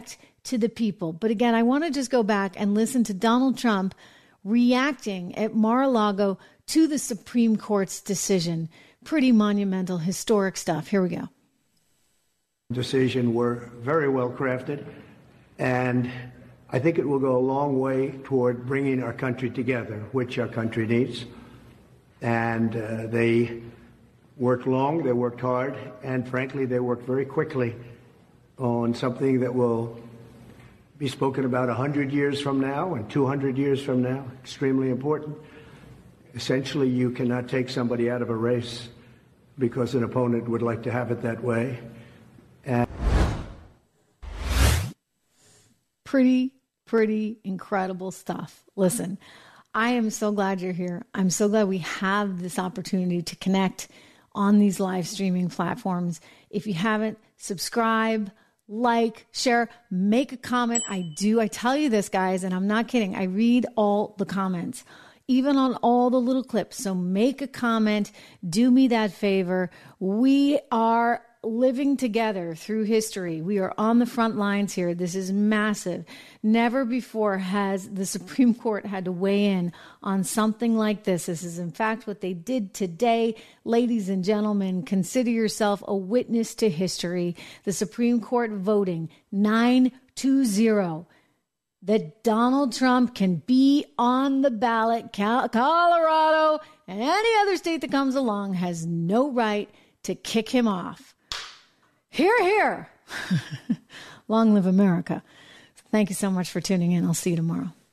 to the people. But again, I want to just go back and listen to Donald Trump reacting at Mar-a-Lago to the Supreme Court's decision. Pretty monumental, historic stuff. Here we go. Decision were very well crafted, and I think it will go a long way toward bringing our country together, which our country needs. And uh, they worked long, they worked hard, and frankly, they worked very quickly on something that will be spoken about one hundred years from now and two hundred years from now. Extremely important. Essentially, you cannot take somebody out of a race because an opponent would like to have it that way. And pretty, pretty incredible stuff. Listen, I am so glad you're here. I'm so glad we have this opportunity to connect on these live streaming platforms. If you haven't, subscribe, like, share, make a comment. I do. I tell you this, guys, and I'm not kidding. I read all the comments, even on all the little clips. So make a comment. Do me that favor. We are living together through history. We are on the front lines here. This is massive. Never before has the Supreme Court had to weigh in on something like this. This is, in fact, what they did today. Ladies and gentlemen, consider yourself a witness to history. The Supreme Court voting nine to zero that Donald Trump can be on the ballot. Colorado and any other state that comes along has no right to kick him off. Hear, hear. Long live America. Thank you so much for tuning in. I'll see you tomorrow.